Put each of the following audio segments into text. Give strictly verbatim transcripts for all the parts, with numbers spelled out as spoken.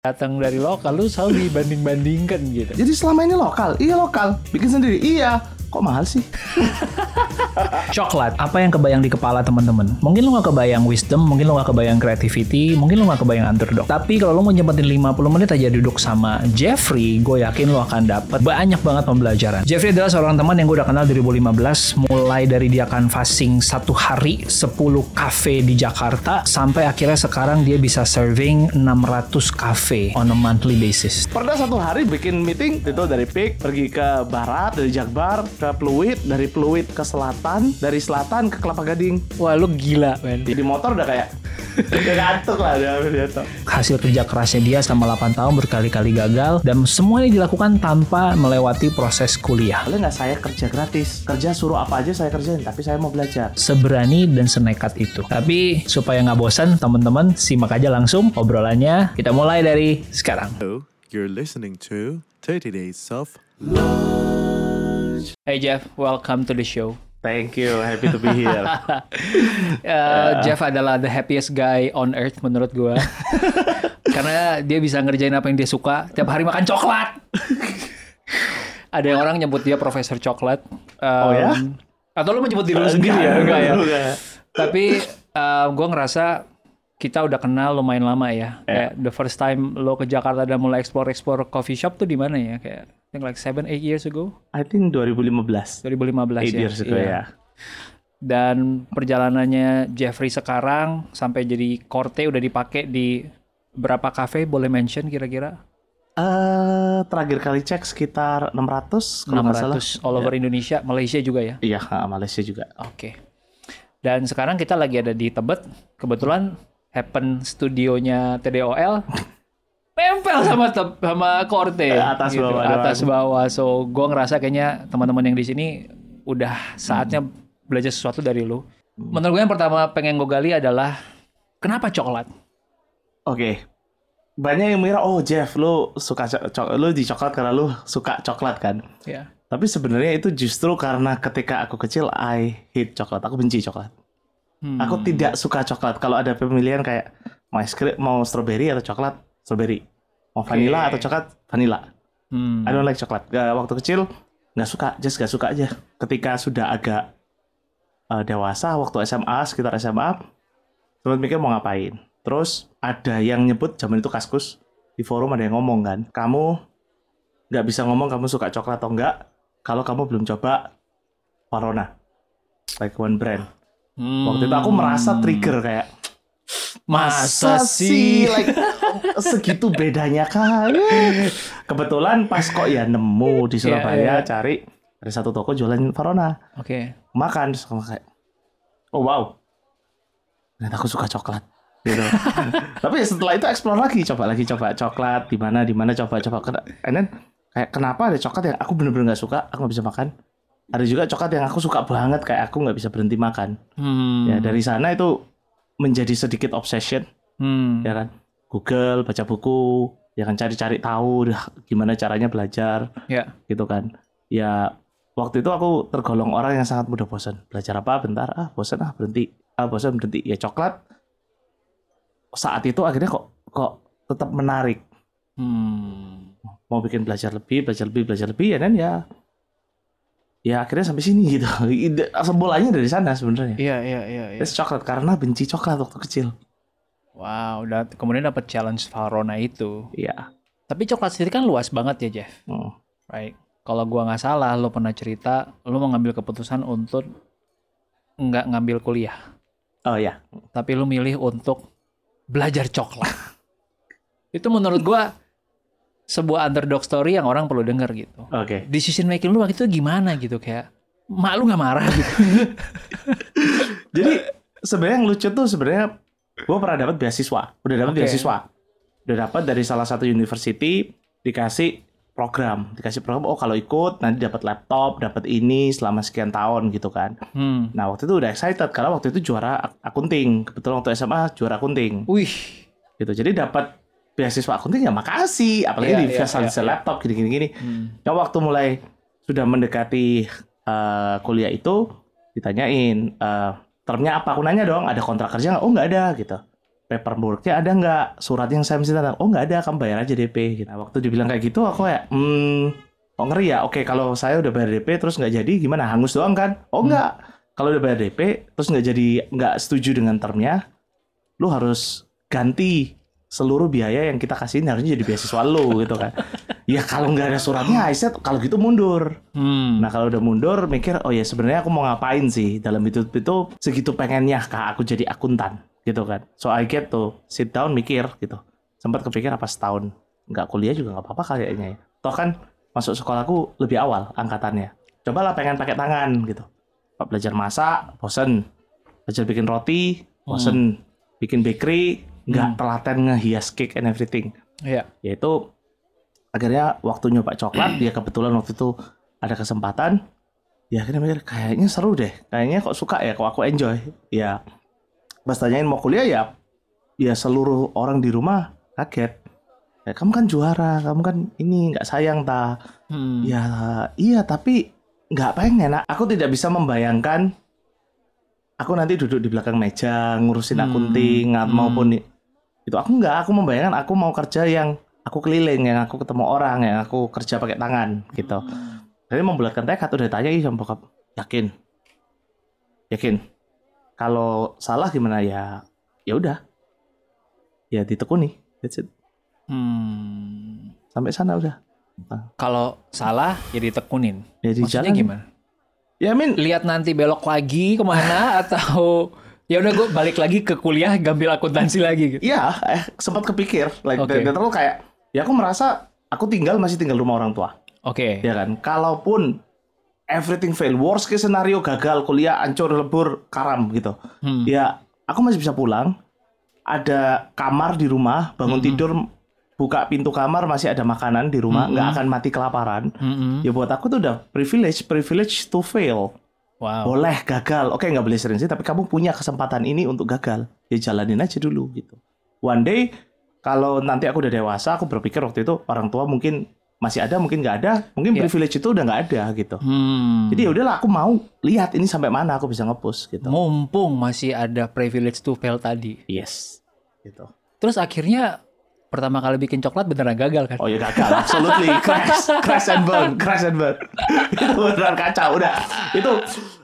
datang dari lokal, lu selalu dibanding-bandingkan gitu. Jadi selama ini lokal, iya lokal, bikin sendiri, iya. Kok mahal sih? Coklat, apa yang kebayang di kepala teman-teman? Mungkin lu gak kebayang wisdom, mungkin lu gak kebayang creativity, mungkin lu gak kebayang underdog. Tapi kalau lu mau nyempetin lima puluh menit aja duduk sama Jeffrey, gue yakin lu akan dapat banyak banget pembelajaran. Jeffrey adalah seorang teman yang gue udah kenal dari dua ribu lima belas, mulai dari dia canvassing satu hari sepuluh cafe di Jakarta, sampai akhirnya sekarang dia bisa serving enam ratus cafe on a monthly basis. Pernah satu hari bikin meeting, itu dari Peak, pergi ke barat, dari Jakbar, ke Pluit, dari Pluit ke selatan, dari selatan ke Kelapa Gading. Wah, lu gila, men. Di motor udah kayak udah ngantuk lah dia, dia tuh. Hasil kerja kerasnya dia selama delapan tahun berkali-kali gagal, dan semua ini dilakukan tanpa melewati proses kuliah. Boleh nggak saya kerja gratis? Kerja suruh apa aja saya kerjain, tapi saya mau belajar. Seberani dan senekat itu. Tapi supaya nggak bosan, teman-teman simak aja langsung obrolannya. Kita mulai dari sekarang. Hello, you're listening to thirty Days of Hey Jeff, welcome to the show. Thank you, happy to be here. uh, uh. Jeff adalah the happiest guy on earth menurut gue. Karena dia bisa ngerjain apa yang dia suka. Tiap hari makan coklat. Ada yang orang nyebut dia Profesor Coklat. Um, oh ya? Atau lu menyebut diri lu sendiri ya? Enggak ya? Tapi uh, gue ngerasa kita udah kenal lumayan lama ya. Yeah. Kayak the first time lo ke Jakarta dan mulai explore-explore coffee shop tuh di mana ya? Kayak I think like seven eight years ago. I think dua ribu lima belas. dua ribu lima belas eight ya. years ago ya. Dan perjalanannya Jeffrey sekarang sampai jadi Korte udah dipakai di berapa cafe, boleh mention kira-kira? Uh, terakhir kali cek sekitar enam ratus kalau enam ratus all over ya. Indonesia, Malaysia juga ya? Iya, Malaysia juga. Oke. Okay. Dan sekarang kita lagi ada di Tebet. Kebetulan Happen studionya T D O L nempel sama te- sama Korte atas gitu, bawah atas bawah. So gue ngerasa kayaknya teman-teman yang di sini udah saatnya hmm. belajar sesuatu dari lu. Hmm. Menurut gue yang pertama pengen gue gali adalah kenapa coklat? Oke. Okay. Banyak yang mengira, oh Jeff, lu suka coklat, lu di coklat karena lu suka coklat kan? Iya. Yeah. Tapi sebenarnya itu justru karena ketika aku kecil, I hate coklat, aku benci coklat. Hmm. Aku tidak suka coklat. Kalau ada pemilihan kayak mau es krim, mau strawberry atau coklat, strawberry. Mau vanilla okay. atau coklat, vanilla. Hmm. I don't like coklat. Gak, waktu kecil nggak suka, just nggak suka aja. Ketika sudah agak uh, dewasa, waktu S M A, sekitar S M A, sempat mikir mau ngapain. Terus ada yang nyebut zaman itu Kaskus di forum, ada yang ngomong kan, kamu nggak bisa ngomong kamu suka coklat atau enggak kalau kamu belum coba Varona, like one brand. Hmm. Waktu itu aku merasa trigger kayak masa, masa sih like segitu bedanya kan. Kebetulan pas kok ya nemu di Surabaya yeah, yeah. cari ada satu toko jualan Varona. Oke. Okay. Makan sama kayak oh wow. Ternyata aku suka coklat. Gitu. Tapi setelah itu explore lagi, coba lagi coba coklat di mana di mana coba coba and then kayak kenapa ada coklat yang aku bener-bener nggak suka, aku nggak bisa makan. Ada juga coklat yang aku suka banget, kayak aku nggak bisa berhenti makan. Hmm. Ya dari sana itu menjadi sedikit obsession, hmm. ya kan. Google, baca buku, ya kan cari-cari tahu gimana caranya belajar, yeah. gitu kan. Ya waktu itu aku tergolong orang yang sangat mudah bosan. Belajar apa bentar, ah bosan ah berhenti, ah bosan berhenti. Ya coklat saat itu akhirnya kok kok tetap menarik. Hmm. Mau bikin belajar lebih, belajar lebih, belajar lebih, ya kan ya. Ya akhirnya sampai sini gitu. Asal bolanya dari sana sebenarnya. Iya iya iya. iya. Terus coklat karena benci coklat waktu kecil. Wow, udah kemudian dapat challenge Varona itu. Iya. Tapi coklat sendiri kan luas banget ya Jeff. Hmm. Right. Kalau gua nggak salah, lo pernah cerita lo mau ngambil keputusan untuk nggak ngambil kuliah. Oh ya. Tapi lo milih untuk belajar coklat. Itu menurut gua sebuah underdog story yang orang perlu denger gitu. Oke. Okay. Decision making lu waktu itu gimana gitu, kayak mak lu nggak marah gitu. Jadi sebenarnya yang lucu tuh sebenarnya gue pernah dapat beasiswa, udah dapat okay. beasiswa, udah dapat dari salah satu university, dikasih program, dikasih program. Oh kalau ikut nanti dapat laptop, dapat ini selama sekian tahun gitu kan. Hmm. Nah waktu itu udah excited karena waktu itu juara akunting, kebetulan waktu S M A juara akunting. Wih. Gitu jadi dapat beasiswa akunting ya makasih, apalagi yeah, di fasilitasi yeah, yeah, laptop yeah. gini-gini. Hmm. Nah waktu mulai sudah mendekati uh, kuliah itu ditanyain uh, termnya apa, aku nanya dong ada kontrak kerja nggak? Oh nggak ada gitu. paperworknya ada nggak, surat yang saya mesti tanda, oh nggak ada, kamu bayar aja D P gitu. Nah, waktu dibilang kayak gitu aku kayak hmm kok ngeri ya. Oke, kalau saya udah bayar D P terus nggak jadi gimana, hangus doang kan? Oh nggak, hmm. kalau udah bayar D P terus nggak jadi, nggak setuju dengan termnya, lu harus ganti seluruh biaya yang kita kasihin, harusnya jadi beasiswa lu gitu kan. Ya kalau nggak ada suratnya, I said kalau gitu mundur. Hmm. Nah kalau udah mundur mikir, oh ya sebenarnya aku mau ngapain sih dalam hidup itu, segitu pengennya kak aku jadi akuntan gitu kan. So I get to sit down mikir gitu. Sempat kepikir apa setahun nggak kuliah juga nggak apa-apa kayaknya ya. Toh kan masuk sekolahku lebih awal angkatannya. Cobalah pengen pakai tangan gitu. Belajar masak, bosen. Belajar bikin roti, bosen. Hmm. Bikin bakery, nggak hmm. telaten ngehias cake and everything. Iya. Yaitu akhirnya waktu nyoba coklat, ya kebetulan waktu itu ada kesempatan. Ya akhirnya mikir kayaknya seru deh. Kayaknya kok suka ya, kok aku enjoy. Ya pas tanyain mau kuliah ya, ya seluruh orang di rumah kaget. Ya, kamu kan juara, kamu kan ini nggak sayang ta? Hmm. Ya iya tapi nggak pengen. Aku tidak bisa membayangkan aku nanti duduk di belakang meja ngurusin hmm. akunting hmm. maupun itu. Aku nggak. Aku membayangkan aku mau kerja yang aku keliling, yang aku ketemu orang, yang aku kerja pakai tangan gitu. Hmm. Jadi membulatkan tekad, udah tanya sama bokap, yakin, yakin. Kalau salah gimana ya? Ya udah, ya ditekuni. That's it. Hmm. Sampai sana udah. Nah. Kalau salah ya ditekunin. Ya maksudnya jalan. Gimana? Ya min. Lihat nanti belok lagi kemana atau ya udah gue balik lagi ke kuliah ngambil akuntansi lagi gitu. Iya, eh, sempat kepikir. Like okay. Terus kayak, ya aku merasa aku tinggal masih tinggal rumah orang tua. Oke. Okay. Ya kan. Kalaupun everything fail, worst case scenario gagal kuliah, hancur lebur, karam gitu. Hmm. Ya, aku masih bisa pulang. Ada kamar di rumah, bangun hmm. tidur, buka pintu kamar masih ada makanan di rumah, nggak hmm. akan mati kelaparan. Hmm. Ya buat aku tuh udah privilege, privilege to fail. Wow. Boleh gagal, oke nggak boleh sering sih, tapi kamu punya kesempatan ini untuk gagal. Ya jalanin aja dulu gitu. One day, kalau nanti aku udah dewasa, aku berpikir waktu itu orang tua mungkin masih ada, mungkin nggak ada, mungkin yeah. privilege itu udah nggak ada gitu. Hmm. Jadi ya udahlah, aku mau lihat ini sampai mana aku bisa nge-push gitu. Mumpung masih ada privilege to fail tadi. Yes. Gitu. Terus akhirnya pertama kali bikin coklat beneran gagal kan? Oh ya gagal, absolutely crash, crash and burn, crash and burn. Itu beneran kacau, udah. Itu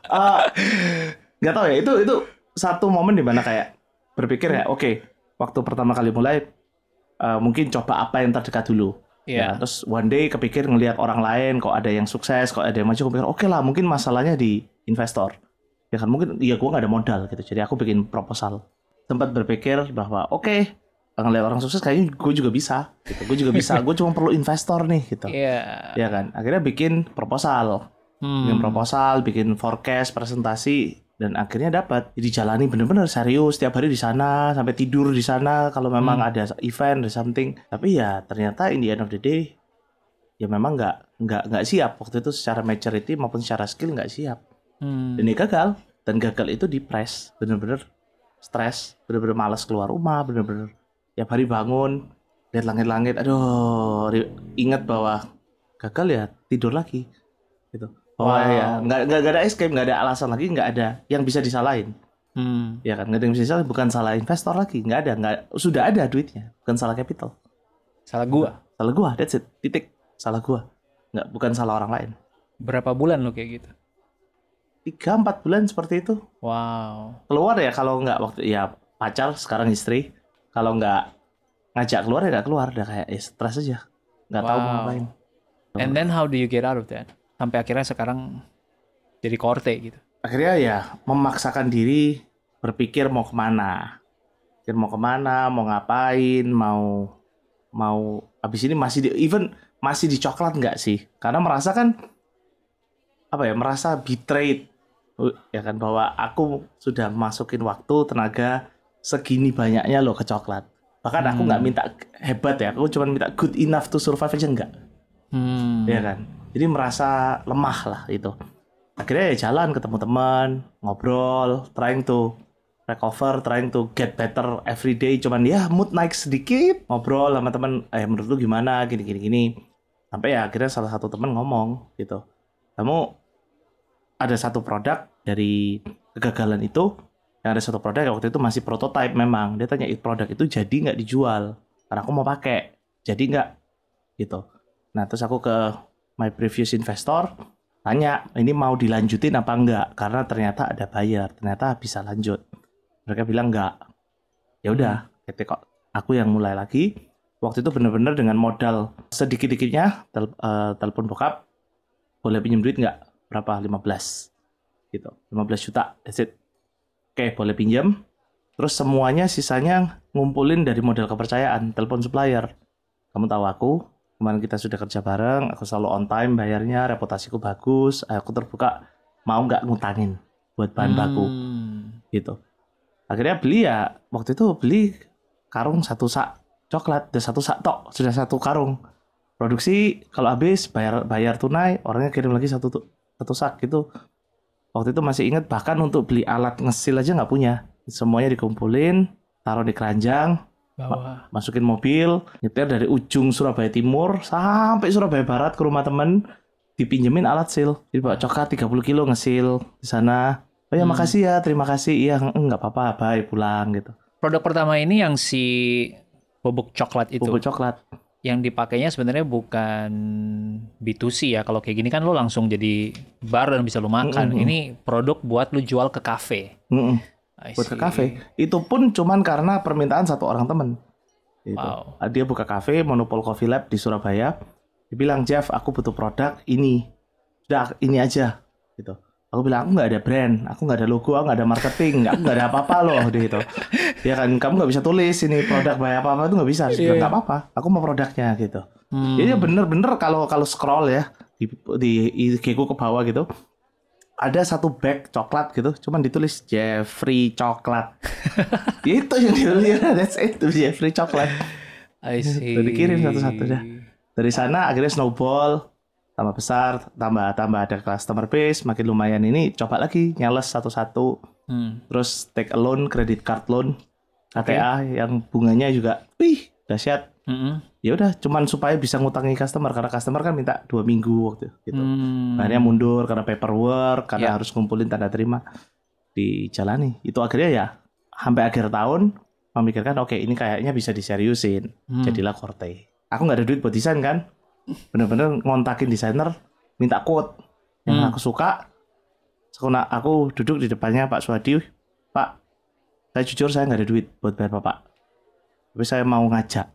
nggak uh, tahu ya, itu itu satu momen di mana kayak berpikir ya, oke, okay, waktu pertama kali mulai uh, mungkin coba apa yang terdekat dulu. Yeah. Ya, terus one day kepikir ngelihat orang lain kok ada yang sukses, kok ada yang maju, aku pikir oke okay lah, mungkin masalahnya di investor. Ya kan mungkin ya gue nggak ada modal gitu. Jadi aku bikin proposal. Sempat berpikir bahwa oke, okay, ngelihat orang sukses kayaknya gue juga bisa gitu. Gue juga bisa. Gue cuma perlu investor nih gitu. Iya. Yeah. Ya kan. Akhirnya bikin proposal. Hmm. Bikin proposal, bikin forecast, presentasi, dan akhirnya dapat. Jadi jalani bener-bener serius setiap hari di sana, sampai tidur di sana kalau memang hmm. ada event or something. Tapi ya ternyata in the end of the day ya memang nggak nggak nggak siap waktu itu secara maturity maupun secara skill nggak siap. Hmm. Dan dia gagal. Dan gagal itu di press, bener-bener stres, bener-bener malas keluar rumah, bener-bener tiap hari bangun lihat langit-langit, aduh, ingat bahwa gagal ya tidur lagi gitu. Oh wow. Ya, nggak nggak ada escape, nggak ada alasan lagi, nggak ada yang bisa disalahin. Hmm. Ya kan, nggak ada yang bisa disalahin, bukan salah investor lagi, nggak ada, nggak sudah ada duitnya, bukan salah capital. Salah gua. Salah gua, that's it, titik, salah gua, nggak bukan salah orang lain. Berapa bulan lo kayak gitu? Tiga empat bulan seperti itu. Wow. Keluar ya kalau nggak waktu ya pacar, sekarang istri, kalau nggak ngajak keluar ya nggak keluar, udah kayak ya stres aja, nggak wow. tahu mau ngapain. And then how do you get out of that? Sampai akhirnya sekarang jadi korte gitu. Akhirnya ya memaksakan diri berpikir mau kemana. Pikir mau kemana, mau ngapain, mau mau abis ini masih di, even masih di coklat nggak sih? Karena merasa kan apa ya, merasa betrayed ya kan, bahwa aku sudah masukin waktu, tenaga segini banyaknya loh ke coklat. Bahkan hmm. aku nggak minta hebat ya, aku cuma minta good enough to survive aja nggak. Hmm. Ya kan. Jadi merasa lemah lah itu. Akhirnya ya jalan, ketemu teman, ngobrol, trying to recover, trying to get better every day. Cuman ya mood naik sedikit, ngobrol sama teman, eh menurut lu gimana, gini-gini gini. Sampai ya akhirnya salah satu teman ngomong gitu, kamu ada satu produk dari kegagalan itu, Yang ada satu produk waktu itu masih prototype memang. Dia tanya produk itu jadi nggak dijual karena aku mau pakai, jadi nggak gitu. Nah terus aku ke my previous investor tanya ini mau dilanjutin apa enggak karena ternyata ada buyer, ternyata bisa lanjut. Mereka bilang enggak. Ya udah, ketika aku yang mulai lagi. Waktu itu benar-benar dengan modal sedikit-dikitnya tel, uh, telepon bokap, boleh pinjam duit nggak? Berapa? lima belas gitu, lima belas juta, that's it. Oke, boleh pinjam. Terus semuanya sisanya ngumpulin dari modal kepercayaan, telepon supplier. Kamu tahu aku, kemarin kita sudah kerja bareng, aku selalu on time bayarnya, reputasiku bagus, aku terbuka, mau nggak ngutangin buat bahan hmm. baku, gitu. Akhirnya beli ya, waktu itu beli karung satu sak coklat, udah satu sak tok, sudah satu karung. Produksi kalau habis bayar bayar tunai, orangnya kirim lagi satu satu sak gitu. Waktu itu masih ingat bahkan untuk beli alat ngesil aja nggak punya. Semuanya dikumpulin, taruh di keranjang, ma- masukin mobil, nyetir dari ujung Surabaya Timur sampai Surabaya Barat ke rumah temen, dipinjemin alat sil. Jadi bawa coklat tiga puluh kilo ngesil di sana. Oh ya hmm. makasih ya, terima kasih. Iya, nggak apa-apa, bye pulang gitu. Produk pertama ini yang si bubuk coklat itu. Bubuk coklat. Yang dipakainya sebenarnya bukan B to C ya. Kalau kayak gini kan lo langsung jadi bar dan bisa lo makan. Mm-hmm. Ini produk buat lo jual ke kafe. Mm-hmm. Buat ke kafe. Itu pun cuman karena permintaan satu orang temen. Gitu. Wow. Dia buka kafe, Monopol Coffee Lab di Surabaya. Dia bilang, Jeff, aku butuh produk ini. Sudah, ini aja. Gitu. Aku bilang, aku nggak ada brand, aku nggak ada logo, aku nggak ada marketing, aku nggak ada apa-apa loh, gitu. Ya kan, kamu nggak bisa tulis ini produk bayar apa-apa itu nggak bisa. Dia bilang, nggak apa-apa, aku mau produknya gitu. Hmm. Jadi bener-bener kalau kalau scroll ya di di I G ku ke bawah gitu, ada satu bag coklat gitu, cuman ditulis Jeffrey coklat. Itu yang ditulis, that's it, Jeffrey coklat. I see. Udah dikirim satu-satu dah. Dari sana akhirnya snowball. Tambah besar, tambah tambah ada customer base, makin lumayan ini coba lagi nyales satu-satu, hmm. terus take a loan, credit card loan, K T A okay. yang bunganya juga, wih dahsyat. Mm-hmm. Ya udah, cuman supaya bisa ngutangi customer karena customer kan minta dua minggu waktu itu. Hmm. Akhirnya mundur karena paperwork, karena yeah. harus kumpulin tanda terima, dijalani. Itu akhirnya ya sampai akhir tahun memikirkan oke okay, ini kayaknya bisa diseriusin, hmm. jadilah Korte. Aku nggak ada duit buat desain kan. Bener-bener ngontakin desainer minta quote yang hmm. aku suka. Sekuna aku duduk di depannya Pak Suwadi, Pak, saya jujur saya nggak ada duit buat bayar Bapak, tapi saya mau ngajak,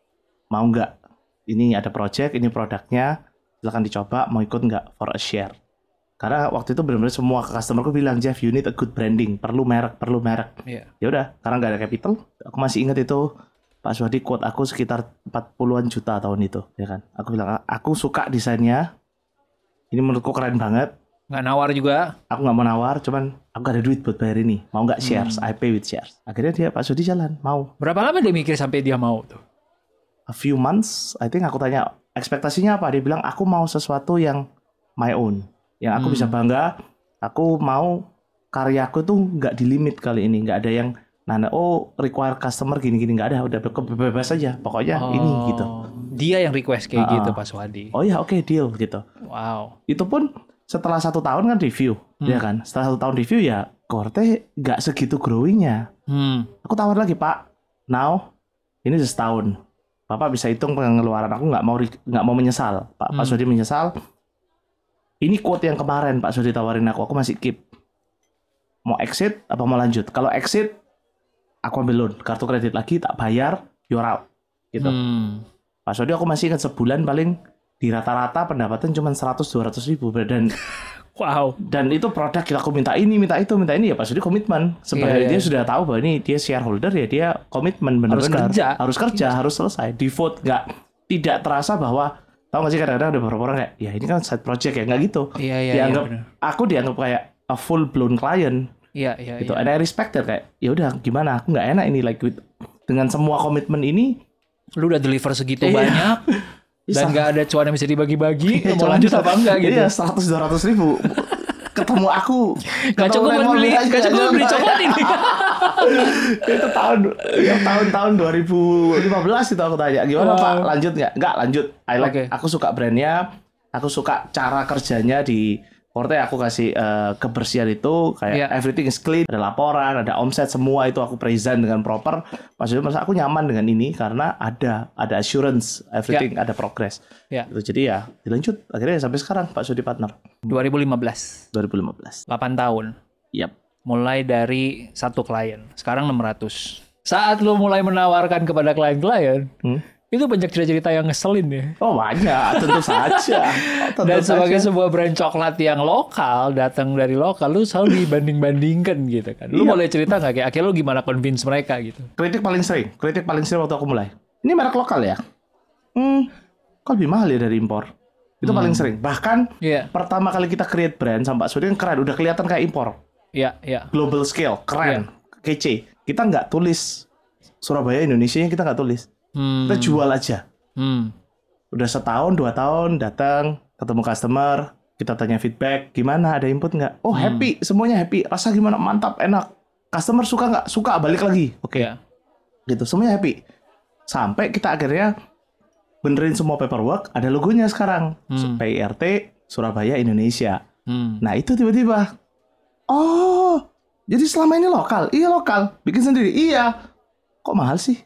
mau nggak? Ini ada project, ini produknya, silakan dicoba, mau ikut nggak for a share? Karena waktu itu benar-benar semua customerku bilang, Jeff, you need a good branding, perlu merek, perlu merek. Yeah. Ya udah, karena nggak ada capital, aku masih ingat itu. Pak Suwadi quote aku sekitar empat puluhan juta tahun itu, ya kan. Aku bilang, aku suka desainnya. Ini menurutku keren banget. Nggak nawar juga? Aku nggak mau nawar, cuman aku gak ada duit buat bayar ini. Mau nggak shares? Hmm. I pay with shares. Akhirnya dia, Pak Suwadi jalan, mau. Berapa lama dia mikir sampai dia mau tuh? A few months, I think aku tanya, ekspektasinya apa? Dia bilang, aku mau sesuatu yang my own. Yang aku hmm. bisa bangga. Aku mau karyaku tuh nggak dilimit kali ini. Nggak ada yang Nah, oh require customer gini-gini nggak ada, udah bebas aja, pokoknya oh, ini gitu. Dia yang request kayak uh-uh. gitu Pak Suwadi. Oh ya oke okay, deal gitu. Wow. Itu pun setelah satu tahun kan review, hmm. ya kan. Setelah satu tahun review ya Korte nggak segitu growingnya. Hmm. Aku tawar lagi Pak, now ini udah setahun, Bapak bisa hitung pengeluaran aku nggak mau nggak mau menyesal. Pak hmm. Pak Suwadi menyesal. Ini quote yang kemarin Pak Suwadi tawarin aku, aku masih keep. Mau exit apa mau lanjut? Kalau exit aku ambil loan, kartu kredit lagi, tak bayar, you're out. Gitu. Hmm. Pak Suwadi aku masih ingat sebulan paling di rata-rata pendapatan cuma seratus dua ratus ribu. Dan wow. Dan itu produk kita aku minta ini, minta itu, minta ini ya Pak Suwadi komitmen. Sebenarnya yeah, dia yeah. sudah tahu bahwa ini dia shareholder ya, dia komitmen benar-benar. Harus kerja. Harus kerja, harus selesai. Di vote nggak, tidak terasa bahwa, tahu nggak sih kadang-kadang ada beberapa orang kayak, ya ini kan side project ya, nggak gitu. Iya, yeah, iya, yeah, dianggap, yeah, aku dianggap kayak a full blown client. Iya, iya, gitu. iya. And I respect it, kayak ya udah gimana, aku nggak enak ini like with, dengan semua komitmen ini lu udah deliver segitu iya. banyak dan nggak ada cuan yang bisa dibagi-bagi, iya, mau lanjut apa enggak gitu. Iya, seratus dua ratus ribu ketemu aku nggak cukup buat beli nggak cukup buat beli coklat ini. Itu tahun ya, tahun-tahun dua ribu lima belas itu aku tanya gimana wow. Pak, lanjut nggak? Nggak lanjut. I like, okay. Aku suka brandnya, aku suka cara kerjanya di Forte aku kasih uh, kebersihan itu kayak yeah. everything is clean, ada laporan, ada omset, semua itu aku present dengan proper. Pas itu masa aku nyaman dengan ini karena ada ada assurance, everything yeah. ada progress. Yeah. Gitu. Jadi ya dilanjut akhirnya sampai sekarang Pak Sudi partner. dua ribu lima belas dua ribu lima belas delapan tahun. Yap. Mulai dari satu klien, sekarang enam ratus. Saat lu mulai menawarkan kepada klien-klien, hmm? itu banyak cerita-cerita yang ngeselin ya. Oh banyak, tentu saja. Oh, tentu Dan sebagai saja. sebuah brand coklat yang lokal, datang dari lokal, lu selalu dibanding-bandingkan gitu kan. Lu iya. boleh cerita nggak kayak, akhirnya lu gimana convince mereka gitu? Kritik paling sering, kritik paling sering waktu aku mulai. Ini merek lokal ya? Hmm, kok lebih mahal ya dari impor? Itu hmm. paling sering. Bahkan yeah. pertama kali kita create brand sama Pak Sudi kan keren, udah kelihatan kayak impor. Iya, yeah, iya. Yeah. Global scale, keren, yeah. kece. Kita nggak tulis Surabaya Indonesia, kita nggak tulis. Hmm. Kita jual aja. Hmm. Udah setahun, dua tahun datang, ketemu customer, kita tanya feedback, gimana, ada input nggak? Oh hmm. happy, semuanya happy. Rasa gimana? Mantap, enak. Customer suka nggak? Suka, balik lagi. Oke. Okay. Yeah. Gitu, semuanya happy. Sampai kita akhirnya benerin semua paperwork, ada logonya sekarang. Hmm. P I R T Surabaya Indonesia. Hmm. Nah itu tiba-tiba, oh, jadi selama ini lokal? Iya lokal. Bikin sendiri? Iya. Kok mahal sih?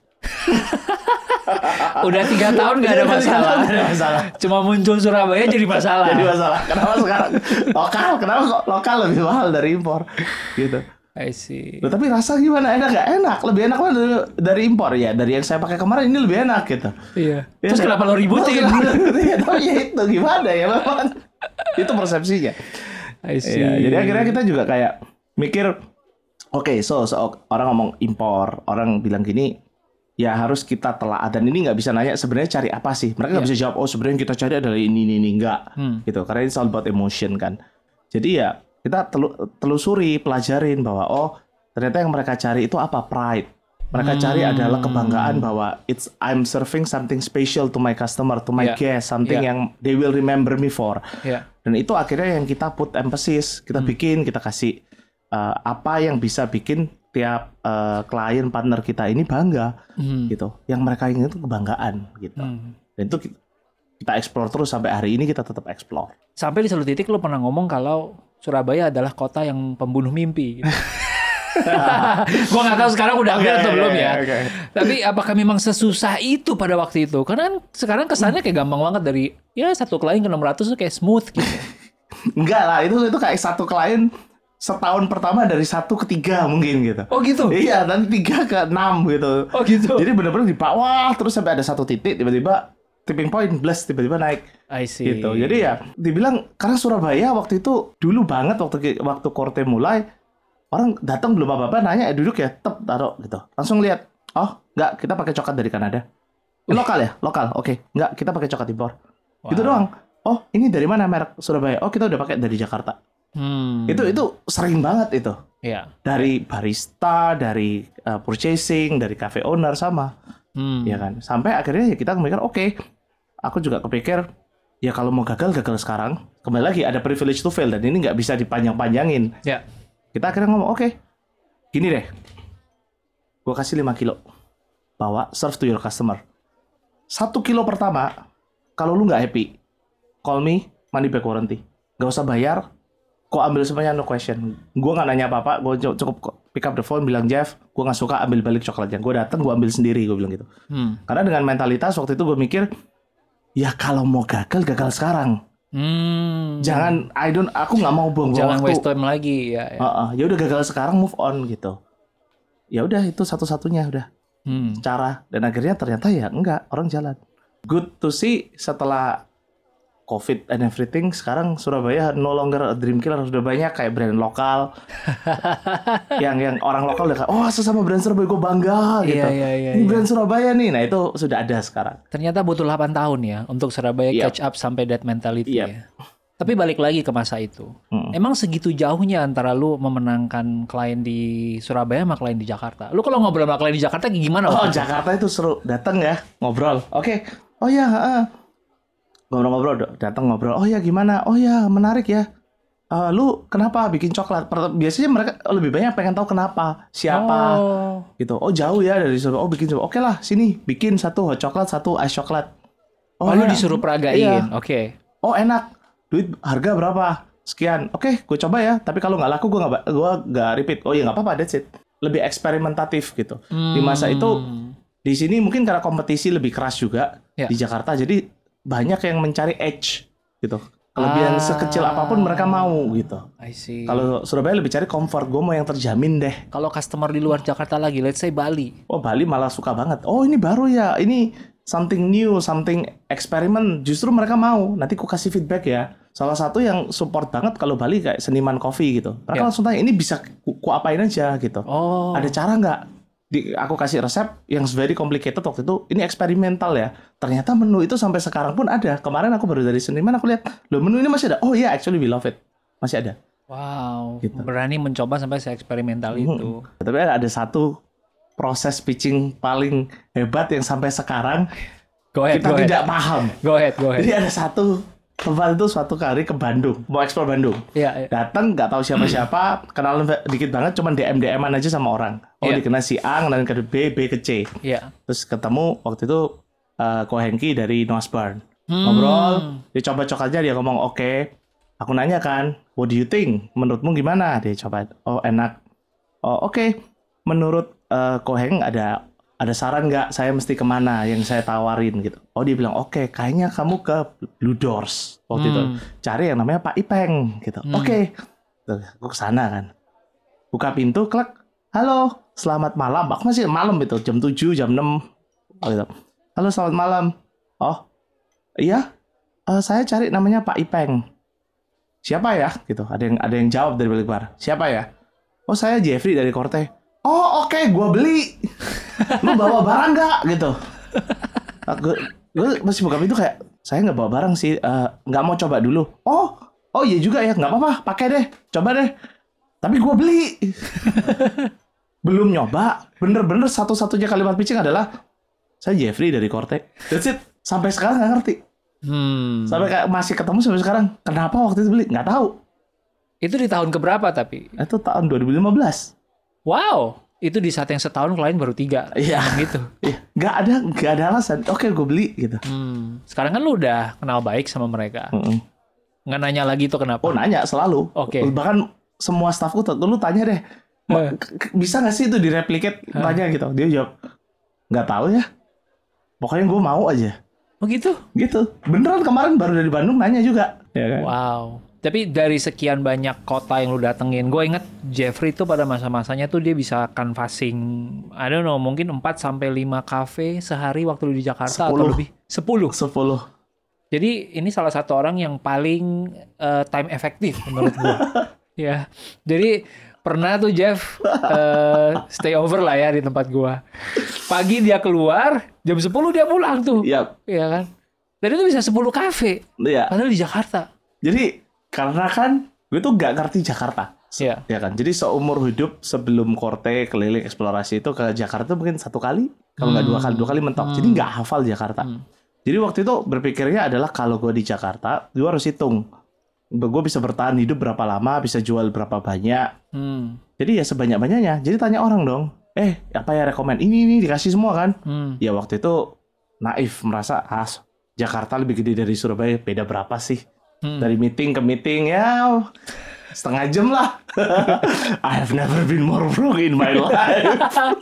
Udah tiga tahun gak ada masalah. Gak ada masalah. Cuma muncul Surabaya jadi masalah. Jadi masalah. Kenapa sekarang lokal? Kenapa kok lokal lebih mahal dari impor? Gitu. I see. Loh, tapi rasa gimana? Enak gak? Enak. Lebih enak mana dari, dari impor ya? Dari yang saya pakai kemarin ini lebih enak gitu. Iya. Ya, terus kenapa lo ributin? Iya, tapi ya itu gimana ya memang. Itu persepsinya. I see. Ya, jadi akhirnya kita juga kayak mikir, oke, okay, so, so orang ngomong impor, orang bilang gini. Ya harus kita telah, dan ini nggak bisa nanya sebenarnya cari apa sih. Mereka nggak yeah. bisa jawab, oh sebenarnya kita cari adalah ini, ini, ini. Nggak. Hmm. Gitu. Karena ini all about emotion kan. Jadi ya kita telu, telusuri, pelajarin bahwa oh ternyata yang mereka cari itu apa? Pride. Mereka hmm. cari adalah kebanggaan bahwa it's I'm serving something special to my customer, to my yeah. guest. Something yeah. yang they will remember me for. Yeah. Dan itu akhirnya yang kita put emphasis. Kita hmm. bikin, kita kasih uh, apa yang bisa bikin tiap uh, klien partner kita ini bangga hmm. gitu. Yang mereka ingin itu kebanggaan gitu. Hmm. Dan itu kita, kita explore terus sampai hari ini kita tetap explore. Sampai di satu titik lo pernah ngomong kalau Surabaya adalah kota yang pembunuh mimpi gitu. Gua nggak tahu sekarang udah okay, atau belum ya. Okay. Tapi apakah memang sesusah itu pada waktu itu? Karena sekarang kesannya kayak gampang banget dari ya satu klien ke enam ratus tuh kayak smooth gitu. Enggak lah, itu itu kayak satu klien setahun pertama dari satu ke tiga mungkin gitu. Oh gitu? Iya, nanti tiga ke enam gitu. Oh gitu? Jadi benar-benar di bawah terus sampai ada satu titik tiba-tiba tipping point plus tiba-tiba naik. I see. Gitu. Jadi ya dibilang karena Surabaya waktu itu dulu banget waktu waktu Korte mulai orang datang belum apa-apa nanya eh duduk ya tep taruh gitu. Langsung lihat. Oh, enggak, kita pakai coklat dari Kanada. Lokal ya? Lokal. Oke. Okay. Enggak, kita pakai coklat impor. Wow. Gitu doang. Oh, ini dari mana merek Surabaya? Oh, kita udah pakai dari Jakarta. Hmm. Itu itu sering banget itu. Yeah. Dari barista, dari uh, purchasing, dari cafe owner sama. Hmm. Ya kan. Sampai akhirnya ya kita mikir oke. Okay, aku juga kepikir ya kalau mau gagal gagal sekarang. Kembali lagi ada privilege to fail dan ini nggak bisa dipanjang-panjangin. Yeah. Kita akhirnya ngomong oke. Okay, gini deh. Gua kasih lima kilo. Bawa serve to your customer. Satu kilo pertama kalau lu nggak happy, call me, money back warranty. Gak usah bayar. Kok ambil semuanya no question. Gue gak nanya apa-apa. Gue cukup pick up the phone bilang Jeff, gue gak suka ambil balik coklatnya. Gue datang gue ambil sendiri. Gue bilang gitu. Hmm. Karena dengan mentalitas waktu itu gue mikir, ya kalau mau gagal gagal sekarang. Hmm. Jangan I don't aku gak mau buang-buang Jangan waktu. waste time lagi ya. Ya, uh-uh. Ya udah gagal sekarang move on gitu. Ya udah itu satu-satunya udah hmm. cara. Dan akhirnya ternyata ya enggak orang jalan. Good to see setelah COVID and everything, sekarang Surabaya no longer a dream killer, sudah banyak kayak brand lokal yang yang orang lokal udah kayak, oh sesama brand Surabaya gue bangga gitu. Iya, iya, iya, ini iya. brand Surabaya nih, nah itu sudah ada sekarang. Ternyata butuh delapan tahun ya untuk Surabaya yep. catch up sampai that mentality yep. ya. Tapi balik lagi ke masa itu, hmm. emang segitu jauhnya antara lu memenangkan klien di Surabaya sama klien di Jakarta. Lu kalau ngobrol sama klien di Jakarta gimana? Oh Jakarta itu seru, datang ya ngobrol. Oke, okay. oh ya. Uh. Ngobrol-ngobrol, datang ngobrol. Oh ya gimana? Oh ya menarik ya. Uh, lu kenapa bikin coklat? Biasanya mereka lebih banyak pengen tahu kenapa, siapa, oh. gitu. Oh jauh ya dari Surabaya. Oh bikin coba. Oke lah, sini bikin satu hot coklat, satu ice coklat. Oh, oh lu disuruh peragain. Iya. Oke. Okay. Oh enak. Duit harga berapa? sekian, oke, okay, gue coba ya. Tapi kalau nggak laku gue nggak gue nggak repeat. Oh ya nggak apa-apa, that's it. Lebih eksperimentatif gitu. Hmm. Di masa itu di sini mungkin karena kompetisi lebih keras juga yeah. di Jakarta, jadi banyak yang mencari edge gitu. Kelebihan ah, sekecil apapun mereka mau gitu. I see. Kalau Surabaya lebih cari comfort, gue mau yang terjamin deh. Kalau customer di luar Jakarta lagi, let's say Bali. Oh Bali malah suka banget. Oh ini baru ya, ini something new, something eksperimen. Justru mereka mau. Nanti aku kasih feedback ya. Salah satu yang support banget kalau Bali kayak seniman kopi gitu. Mereka yeah. langsung tanya, ini bisa ku, ku apain aja gitu. Oh. Ada cara nggak? Di, aku kasih resep yang very complicated waktu itu. Ini eksperimental ya. Ternyata menu itu sampai sekarang pun ada. Kemarin aku baru dari seniman aku lihat, loh menu ini masih ada. Oh iya, yeah, actually we love it. Masih ada. Wow. Gitu. Berani mencoba sampai se-eksperimental hmm. itu. Tapi ada satu proses pitching paling hebat yang sampai sekarang go ahead, kita go tidak ahead. paham. Go ahead, go ahead. Jadi ada satu tempat itu suatu kali ke Bandung, mau eksplor Bandung. Iya, iya. Datang nggak tahu siapa-siapa, kenalan dikit banget, cuman D M D M-an aja sama orang. Oh iya. Dikenal si A, dan ke B, B ke C. Iya. Terus ketemu waktu itu uh, Ko Henki dari Nosbarn. Hmm. Ngobrol, dia coba coklatnya, dia ngomong oke. Okay. Aku nanya kan, what do you think? Menurutmu gimana? Dia coba, oh enak. Oh oke. Okay. Menurut uh, Ko Heng ada ada saran nggak saya mesti kemana yang saya tawarin gitu. Oh dia bilang oke, okay, kayaknya kamu ke Blue Doors waktu hmm. itu cari yang namanya Pak Ipeng gitu. Hmm. Oke, okay. Aku kesana kan, buka pintu, klek, halo selamat malam. Aku masih malam itu jam tujuh jam enam oh, gitu. Halo selamat malam. Oh iya, uh, saya cari namanya Pak Ipeng. Siapa ya gitu. Ada yang ada yang jawab dari balik bar. Siapa ya? Oh saya Jeffrey dari Korte. Oh oke, okay, gue beli. Lu bawa barang nggak gitu? Gue gue masih buka pintu kayak saya nggak bawa barang sih, nggak uh, mau coba dulu. Oh oh iya juga ya, nggak apa-apa, pakai deh, coba deh. Tapi gue beli. Belum nyoba, bener-bener satu-satunya kalimat pitching adalah saya Jeffrey dari Korte. That's it. Sampai sekarang nggak ngerti. Hmm. Sampai kayak masih ketemu sampai sekarang. Kenapa waktu itu beli? Nggak tahu. Itu di tahun keberapa tapi? Itu tahun dua ribu lima belas. Wow, itu di saat yang setahun klien baru tiga. Iya, gitu. Iya, nggak ada nggak ada alasan. Oke, gue beli gitu. Hmm. Sekarang kan lu udah kenal baik sama mereka. Mm-mm. Nggak nanya lagi itu kenapa? Oh nanya selalu. Oke. Okay. Bahkan semua staffku tuh, lu tanya deh, uh. bisa nggak sih itu direplicate? Uh. Tanya gitu. Dia jawab, nggak tahu ya. Pokoknya gue mau aja. Oh gitu? Gitu. Beneran kemarin baru dari Bandung nanya juga. Ya kan? Wow. Tapi dari sekian banyak kota yang lu datengin, gue inget Jeffrey tuh pada masa-masanya tuh dia bisa canvassing, I don't know, mungkin empat sampai lima kafe sehari waktu lu di Jakarta sepuluh. Atau lebih? sepuluh. sepuluh. Jadi ini salah satu orang yang paling uh, time efektif menurut gue. Ya. Jadi pernah tuh Jeff uh, stay over lah ya di tempat gue. Pagi dia keluar, jam sepuluh dia pulang tuh. Iya. Iya kan? Dan itu bisa sepuluh kafe. Iya. Padahal di Jakarta. Jadi karena kan gue tuh gak ngerti Jakarta. Iya. Ya kan. Jadi seumur hidup sebelum Korte keliling eksplorasi itu ke Jakarta mungkin satu kali. Kalau nggak hmm. dua kali. Dua kali mentok. Hmm. Jadi gak hafal Jakarta. Hmm. Jadi waktu itu berpikirnya adalah kalau gue di Jakarta, gue harus hitung. Gue bisa bertahan hidup berapa lama, bisa jual berapa banyak. Hmm. Jadi ya sebanyak-banyaknya. Jadi tanya orang dong. Eh apa ya rekomen? Ini, ini dikasih semua kan. Hmm. Ya waktu itu naif merasa, ah Jakarta lebih gede dari Surabaya. Beda berapa sih? Hmm. Dari meeting ke meeting ya setengah jam lah. I have never been more broke in my life.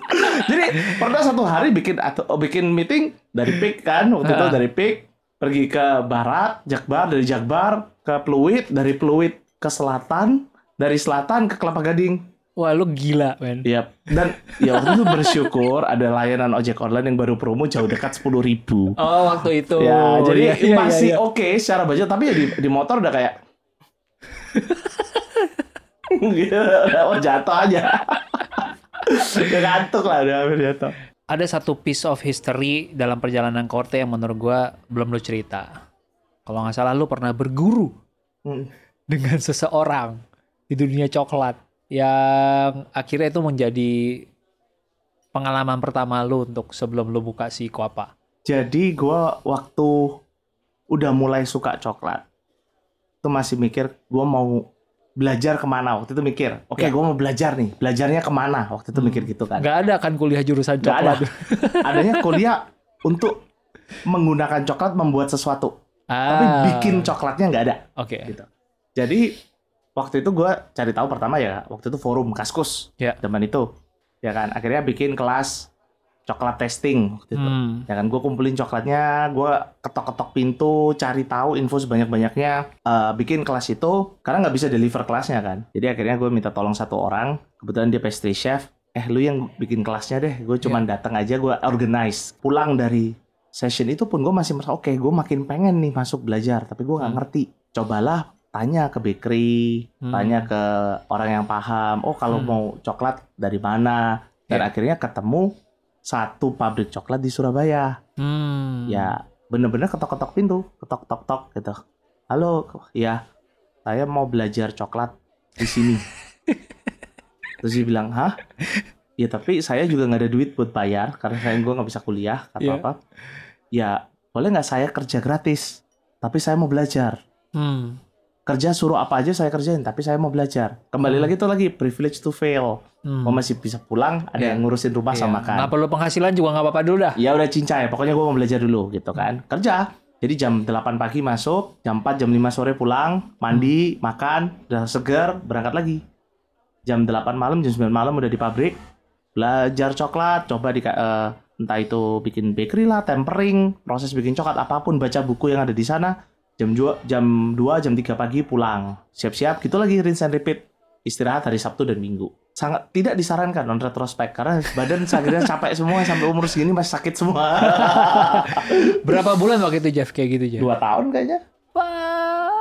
Jadi pernah satu hari bikin atau bikin meeting dari P I K kan waktu itu dari P I K pergi ke barat, Jakbar, dari Jakbar ke Pluit, dari Pluit ke selatan, dari selatan ke Kelapa Gading. Wah lu gila men. Iya. Dan ya waktu itu bersyukur ada layanan ojek online yang baru promo jauh dekat sepuluh ribu. Oh waktu itu. Ya jadi iya, iya, masih iya, iya. oke okay secara budget. Tapi ya di, di motor udah kayak gitu. Oh jatuh aja. Ya ngantuk lah udah hampir jatuh. Ada satu piece of history dalam perjalanan Korte yang menurut gue belum lu cerita. Kalau nggak salah lu pernah berguru hmm. dengan seseorang di dunia coklat. Yang akhirnya itu menjadi pengalaman pertama lu untuk sebelum lu buka si Koapa. Jadi gue waktu udah mulai suka coklat, tuh masih mikir gue mau belajar kemana. Waktu itu mikir, oke okay, ya. gue mau belajar nih, belajarnya kemana? Waktu itu hmm. mikir gitu kan. Gak ada kan kuliah jurusan coklat? Gak ada. Adanya kuliah untuk menggunakan coklat membuat sesuatu. Ah. Tapi bikin coklatnya gak ada. Oke. Okay. Gitu. Jadi waktu itu gue cari tahu pertama ya, waktu itu forum Kaskus, Ya. zaman itu, ya kan. Akhirnya bikin kelas coklat testing gitu. Hmm. Ya kan, gue kumpulin coklatnya, gue ketok-ketok pintu, cari tahu info sebanyak-banyaknya, uh, bikin kelas itu karena nggak bisa deliver kelasnya kan. Jadi akhirnya gue minta tolong satu orang, kebetulan dia pastry chef, eh lu yang bikin kelasnya deh, gue cuman yeah. datang aja, gue organize. Pulang dari session itu pun gue masih merasa oke, okay, gue makin pengen nih masuk belajar, tapi gue nggak hmm. ngerti. Cobalah tanya ke bakery, hmm. tanya ke orang yang paham. Oh kalau hmm. mau coklat dari mana? Dan yeah. akhirnya ketemu satu pabrik coklat di Surabaya. Hmm. Ya, bener-bener ketok-ketok pintu, ketok-tok-tok gitu. Halo, ya, saya mau belajar coklat di sini. Terus dia bilang, hah? Ya, tapi saya juga nggak ada duit buat bayar karena saya gue nggak bisa kuliah atau yeah. apa. Ya, boleh nggak saya kerja gratis? Tapi saya mau belajar. Hmm. Kerja suruh apa aja saya kerjain, tapi saya mau belajar. Kembali hmm. lagi tuh lagi privilege to fail. Hmm. Mau masih bisa pulang, ada yeah. yang ngurusin rumah yeah. sama kan. Nggak perlu penghasilan juga nggak apa-apa dulu dah. Ya udah cincai, pokoknya gue mau belajar dulu gitu kan. Kerja. Jadi jam delapan pagi masuk, jam empat, jam lima sore pulang, mandi, hmm. makan, udah seger, berangkat lagi. Jam delapan malam, jam sembilan malam udah di pabrik. Belajar coklat, coba di uh, entah itu bikin bakery lah, tempering, proses bikin coklat apapun, baca buku yang ada di sana. Jam dua, jam dua, jam tiga pagi pulang. Siap-siap, gitu lagi rinse and repeat. Istirahat hari Sabtu dan Minggu. Sangat tidak disarankan on retrospect karena badan akhirnya capek semua sampai umur segini masih sakit semua. Berapa bulan waktu itu Jeff kayak gitu Jeff? Dua tahun kayaknya. Wah.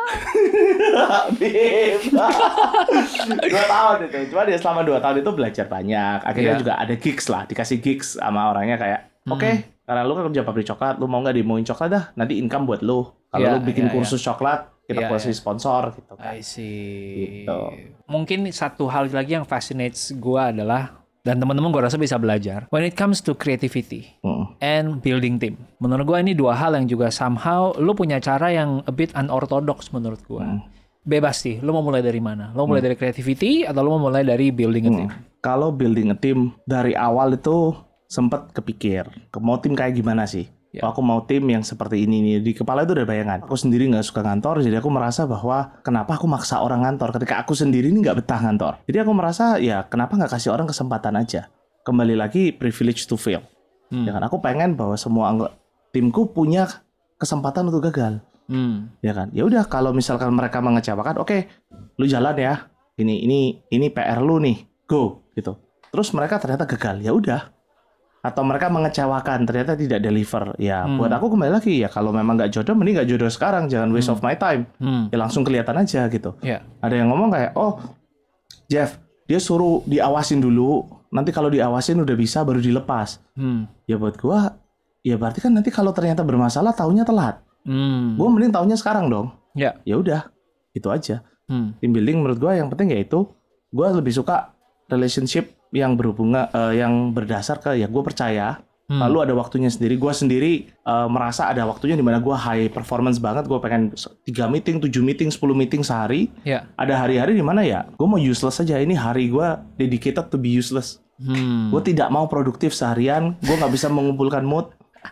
Dua tahun itu. Cuma dia selama dua tahun itu belajar banyak. Akhirnya yeah. juga ada gigs lah, dikasih gigs sama orangnya kayak, hmm. oke, okay, karena lu kan kerja pabrik coklat, lu mau nggak demoin coklat dah, nanti income buat lu. Kalau yeah, lu bikin yeah, kursus yeah. coklat, kita yeah, kasih yeah. sponsor gitu kan. I see. Gitu. Mungkin satu hal lagi yang fascinates gue adalah, dan teman-teman gue rasa bisa belajar, when it comes to creativity hmm. and building team. Menurut gue ini dua hal yang juga somehow lu punya cara yang a bit unorthodox menurut gue. Hmm. Bebas sih, lu mau mulai dari mana? Lu mau mulai hmm. dari creativity atau lu mau mulai dari building a team? Hmm. Kalau building a team dari awal itu sempet kepikir, mau tim kayak gimana sih? Yeah. Aku mau tim yang seperti ini nih. Di kepala itu udah bayangan. Aku sendiri nggak suka kantor, jadi aku merasa bahwa kenapa aku maksa orang kantor ketika aku sendiri ini nggak betah kantor. Jadi aku merasa ya kenapa nggak kasih orang kesempatan aja. Kembali lagi privilege to fail. Hmm. Ya kan, aku pengen bahwa semua anggota timku punya kesempatan untuk gagal. Hmm. Ya kan, ya udah kalau misalkan mereka mengecewakan, oke, okay, lu jalan ya. Ini ini ini P R lu nih, go gitu. Terus mereka ternyata gagal, ya udah. Atau mereka mengecewakan, ternyata tidak deliver. Ya, hmm. buat aku kembali lagi ya, kalau memang nggak jodoh, mending nggak jodoh sekarang, jangan waste hmm. of my time. Hmm. Ya langsung kelihatan aja gitu. Yeah. Ada yang ngomong kayak, oh, Jeff, dia suruh diawasin dulu. Nanti kalau diawasin udah bisa, baru dilepas. Hmm. Ya buat gua, ya berarti kan nanti kalau ternyata bermasalah, taunya telat. Hmm. Gua mending taunya sekarang dong. Ya, yeah. ya udah, itu aja. Hmm. Team building menurut gua yang penting yaitu, gua lebih suka relationship yang berhubungan uh, yang berdasar ke ya gue percaya hmm. lalu ada waktunya sendiri. Gue sendiri uh, merasa ada waktunya di mana gue high performance banget, gue pengen tiga meeting, tujuh meeting, sepuluh meeting sehari. Yeah. Ada hari-hari di mana ya gue mau useless aja. Ini hari gue dedicated to be useless. Hmm. Gue tidak mau produktif seharian, gue nggak bisa mengumpulkan mood.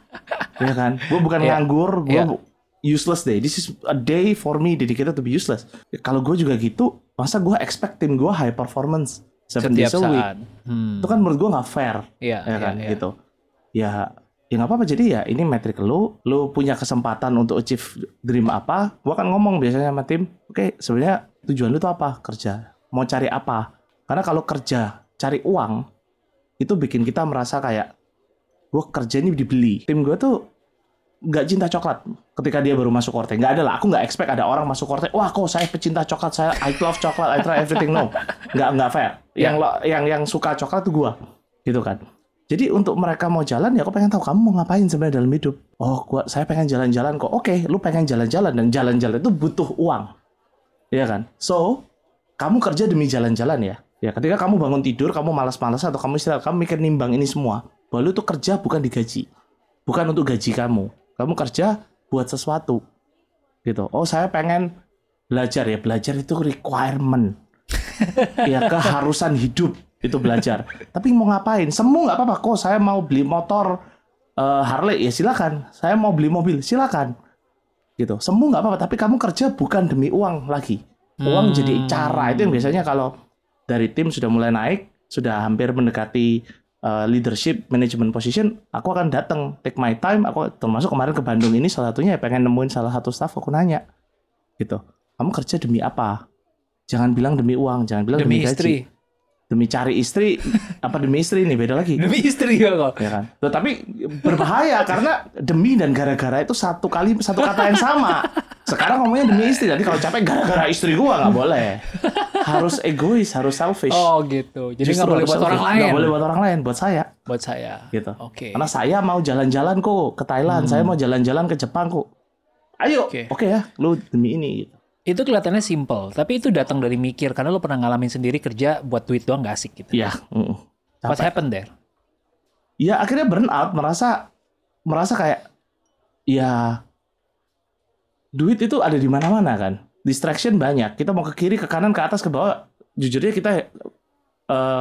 Ya kan, gue bukan yeah. nganggur, gue yeah. useless day. This is a day for me dedicated to be useless. Ya, kalau gue juga gitu, masa gue expect tim gue high performance setiap saat. Hmm. Itu kan menurut gue nggak fair. Iya, ya kan iya, gitu. Ya ya nggak apa-apa, jadi ya ini metrik lu, lu punya kesempatan untuk achieve dream apa, gue kan ngomong biasanya sama tim, oke okay, sebenarnya tujuan lu tuh apa, kerja, mau cari apa? Karena kalau kerja cari uang itu bikin kita merasa kayak gue kerja ini dibeli. Tim gue tuh nggak cinta coklat ketika dia baru masuk Korte. Nggak ada lah, aku nggak expect ada orang masuk Korte, wah kok saya pecinta coklat, saya I love coklat, I try everything. No, nggak nggak fair. Yang yeah. yang yang suka coklat tuh gue, gitu kan. Jadi untuk mereka mau jalan ya aku pengen tahu kamu mau ngapain sebenarnya dalam hidup. Oh gua saya pengen jalan-jalan kok. Oke, lu pengen jalan-jalan dan jalan-jalan itu butuh uang, ya kan. So kamu kerja demi jalan-jalan ya. Ya ketika kamu bangun tidur, kamu malas-malas atau kamu istirahat, kamu mikir nimbang ini semua. Bahwa lu tuh kerja bukan digaji, bukan untuk gaji kamu. Kamu kerja buat sesuatu, gitu. Oh saya pengen belajar ya, belajar itu requirement, ya keharusan hidup itu belajar. Tapi mau ngapain? Semu nggak apa-apa kok. Saya mau beli motor uh, Harley ya silakan. Saya mau beli mobil silakan, gitu. Semu nggak apa-apa. Tapi kamu kerja bukan demi uang lagi. Uang Hmm. jadi cara. Itu yang biasanya kalau dari tim sudah mulai naik, sudah hampir mendekati uh, leadership, management position, aku akan datang, take my time. Aku termasuk kemarin ke Bandung ini salah satunya ya pengen nemuin salah satu staff, aku nanya gitu, kamu kerja demi apa? Jangan bilang demi uang, jangan bilang Demi demi, istri. gaji. Demi cari istri, apa demi istri nih beda lagi. Demi istri ya kok. Ya kan? Tuh, tapi berbahaya karena demi dan gara-gara itu satu kali satu kata yang sama. Sekarang ngomongnya demi istri, nanti kalau capek gara-gara istri gua nggak boleh. Harus egois, harus selfish. Oh gitu. Jadi Justru nggak boleh harus buat orang selfish. lain. Nggak boleh buat orang lain, buat saya. Buat saya. Gitu. Oke. Karena saya mau jalan-jalan kok ke Thailand, Hmm. saya mau jalan-jalan ke Jepang kok. Ayo, Oke. oke ya, lu demi ini. Gitu. Itu kelihatannya simple, tapi itu datang dari mikir karena lo pernah ngalamin sendiri kerja buat duit doang gak asik gitu. Iya. mm, What capek. happened there? Ya akhirnya burn out, merasa merasa kayak ya duit itu ada di mana-mana kan. Distraction banyak. Kita mau ke kiri, ke kanan, ke atas, ke bawah. Jujurnya kita eh,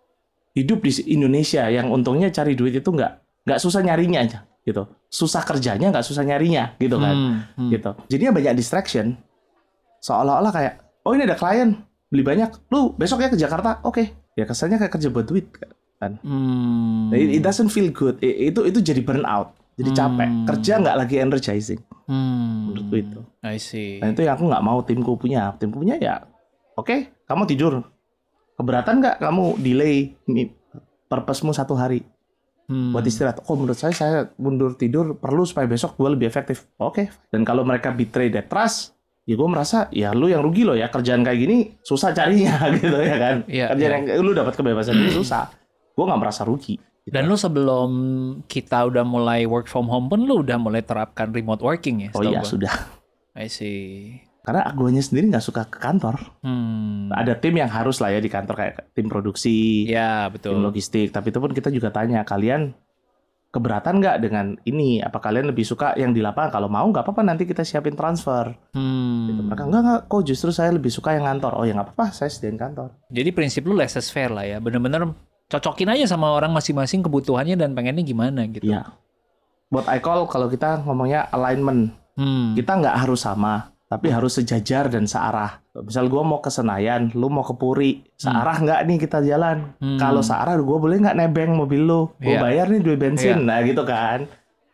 hidup di Indonesia yang untungnya cari duit itu nggak nggak susah nyarinya aja gitu. Susah kerjanya nggak susah nyarinya gitu kan. Hmm, hmm. Gitu. Jadinya banyak distraction. Seolah-olah kayak oh ini ada klien beli banyak. Lu besok ya ke Jakarta. Oke. Ya kesannya kayak kerja buat duit kan. Hmm. It, it doesn't feel good. I- Itu itu jadi burnout, jadi capek. Hmm. Kerja nggak lagi energizing Hmm. menurutku itu. I see. Dan itu yang aku nggak mau timku punya. Timku punya ya, oke, kamu tidur. Keberatan nggak kamu delay mi- purpose-mu satu hari Hmm. buat istirahat? Oh menurut saya saya mundur tidur perlu supaya besok gue lebih efektif. Oke. Dan kalau mereka betray that trust, ya gue merasa ya lu yang rugi loh ya, kerjaan kayak gini susah carinya gitu ya kan. Iya, Kerjaan yang lu dapat kebebasan ini susah. Gue nggak merasa rugi. Gitu. Dan lu sebelum kita udah mulai work from home pun lu udah mulai terapkan remote working ya? Oh setahu iya gua? sudah. I see. Karena guanya sendiri nggak suka ke kantor. Hmm. Ada tim yang harus lah ya di kantor kayak tim produksi, Ya tim betul. logistik. Tapi itu pun kita juga tanya kalian keberatan nggak dengan ini? Apa kalian lebih suka yang di lapangan? Kalau mau nggak apa-apa nanti kita siapin transfer. Hmm. Gitu. Mereka enggak enggak kok justru saya lebih suka yang kantor. Oh ya nggak apa-apa saya sediain kantor. Jadi prinsip lu laissez-faire lah ya. Bener-bener cocokin aja sama orang masing-masing kebutuhannya dan pengennya gimana gitu. Iya. What I call kalau kita ngomongnya alignment. Hmm. Kita nggak harus sama, tapi harus sejajar dan searah. Misal gue mau ke Senayan, lu mau ke Puri, searah nggak nih kita jalan? Hmm. Kalau searah, gue boleh nggak nebeng mobil lu? Gue Iya. bayar nih duit bensin, Iya. nah gitu kan?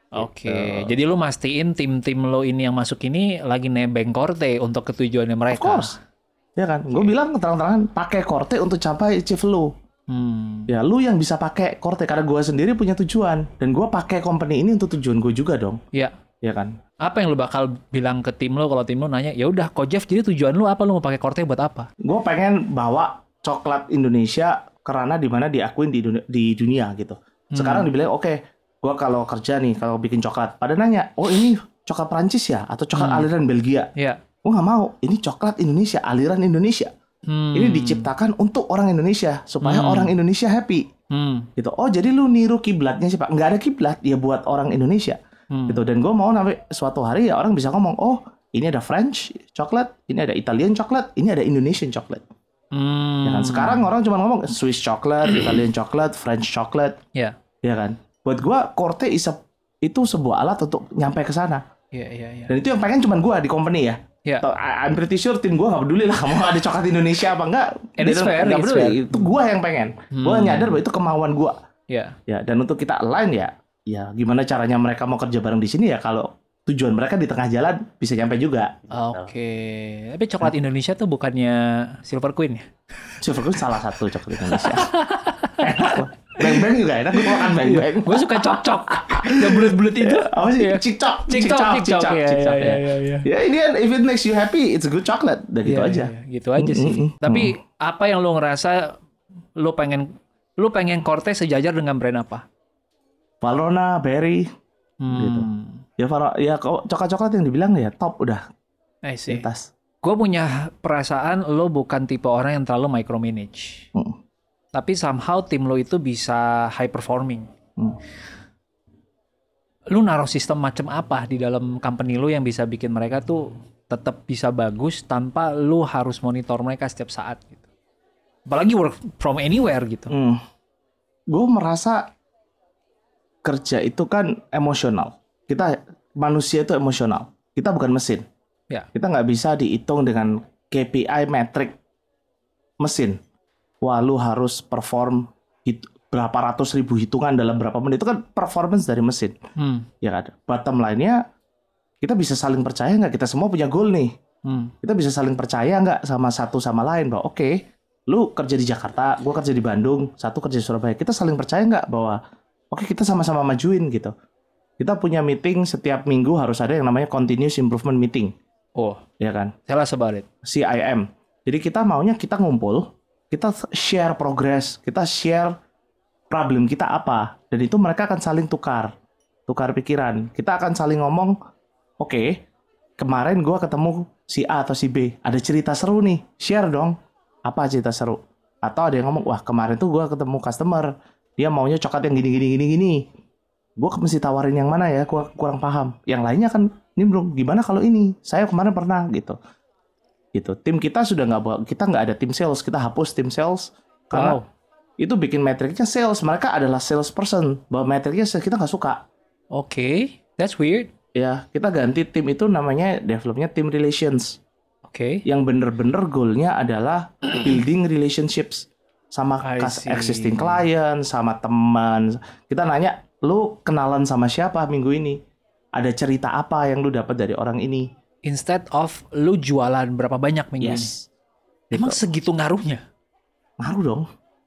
Oke, jadi lu mastiin tim-tim lo ini yang masuk ini lagi nebeng korte untuk ketujuannya Of mereka. course, ya kan? Gue bilang terang-terangan pakai korte untuk capai achieve lu. Hmm. Ya lu yang bisa pakai korte karena gue sendiri punya tujuan dan gue pakai company ini untuk tujuan gue juga dong, Ya, ya kan? apa yang lu bakal bilang ke tim lo kalau tim lo nanya, ya udah, Ko Jeff, jadi tujuan lu apa? Lu mau pakai korte buat apa? Gue pengen bawa coklat Indonesia kerana di mana diakuin di dunia, di dunia gitu. Sekarang dibilang oke, gue kalau kerja nih kalau bikin coklat, pada nanya, oh ini coklat Prancis ya atau coklat Hmm. aliran Belgia? Ya. Gue nggak mau, ini coklat Indonesia, aliran Indonesia. Hmm. Ini diciptakan untuk orang Indonesia supaya Hmm. orang Indonesia happy. Hmm. Gitu. Oh jadi lu niru kiblatnya sih Pak? Nggak ada kiblat, ya buat orang Indonesia. Hmm. Gitu. Dan gue mau sampai suatu hari ya orang bisa ngomong, oh ini ada French coklat, ini ada Italian coklat, ini ada Indonesian coklat. Hmm. Ya kan? Sekarang orang cuma ngomong Swiss coklat, Italian coklat, French coklat, Ya. ya kan? Buat gue korte is a- itu sebuah alat untuk nyampe ke sana. Ya, ya, ya. Dan itu yang pengen cuma gue di company ya. Ya. So, I- I'm pretty sure tim gue nggak peduli lah mau ada coklat Indonesia apa enggak. And it's fair, Nggak it's peduli. fair. Itu gue yang pengen. Gue Hmm. nyadar bahwa itu kemauan gue. Ya. Ya, dan untuk kita align ya, ya gimana caranya mereka mau kerja bareng di sini ya kalau tujuan mereka di tengah jalan bisa nyampe juga. Oke. Tapi coklat Indonesia tuh bukannya Silver Queen ya? Silver Queen salah satu coklat Indonesia. Enak loh. Beng-beng juga enak, gue makan beng-beng. Gue suka cok-cok. Yang bulat-bulat itu. Apa sih? Iya. Cicok, Cicok, cicok. Ya, cicok, ya, ya, ya. Ya ini kan if it makes you happy, it's a good chocolate. Udah gitu Iya, aja. iya, gitu aja sih. Mm, mm, mm. Tapi apa yang lu ngerasa lu pengen lu pengen korte sejajar dengan brand apa? Valrhona, Berry, Hmm. Gitu. ya Val- ya kok coklat-coklat yang dibilang ya top udah I di see. atas. Gue punya perasaan lo bukan tipe orang yang terlalu micromanage. Mm. Tapi somehow tim lo itu bisa high performing. Hmm. Lu naruh sistem macam apa di dalam company lo yang bisa bikin mereka tuh tetap bisa bagus tanpa lu harus monitor mereka setiap saat gitu. Apalagi work from anywhere gitu. Hmm. Gue merasa kerja itu kan emosional. Kita manusia itu emosional. Kita bukan mesin. Ya. Kita nggak bisa dihitung dengan K P I metrik mesin. Wah, lu harus perform hit, berapa ratus ribu hitungan dalam berapa menit. Itu kan performance dari mesin. Hmm. Ya kan? Bottom line-nya, kita bisa saling percaya nggak? Kita semua punya goal nih. Hmm. Kita bisa saling percaya nggak sama satu sama lain? Bahwa oke, okay, lu kerja di Jakarta, gue kerja di Bandung, satu kerja di Surabaya. Kita saling percaya nggak bahwa oke, okay, kita sama-sama majuin gitu. Kita punya meeting setiap minggu, harus ada yang namanya continuous improvement meeting. Oh, ya kan? Tell us about it. C I M. Jadi kita maunya kita ngumpul, kita share progress, kita share problem kita apa, dan itu mereka akan saling tukar, tukar pikiran. Kita akan saling ngomong, oke, okay, kemarin gue ketemu si A atau si B, ada cerita seru nih, share dong, apa cerita seru? Atau ada yang ngomong, wah kemarin tuh gue ketemu customer, dia maunya coklat yang gini gini gini gini. Gue mesti tawarin yang mana ya, gue kurang paham. Yang lainnya kan, ini bro, gimana kalau ini? Saya kemarin pernah gitu. Gitu. Tim kita sudah nggak, kita nggak ada tim sales, kita hapus tim sales karena wow. itu bikin metriknya sales. Mereka adalah salesperson, bahwa metriknya kita nggak suka. Oke, okay. That's weird. Ya, kita ganti tim itu namanya developnya team relations. Oke. Okay. Yang bener-bener goalnya adalah building relationships sama existing client, sama teman. Kita nanya, lu kenalan sama siapa minggu ini? Ada cerita apa yang lu dapat dari orang ini? Instead of lu jualan berapa banyak minggu yes. ini. Emang gitu. Segitu ngaruhnya? Ngaruh dong.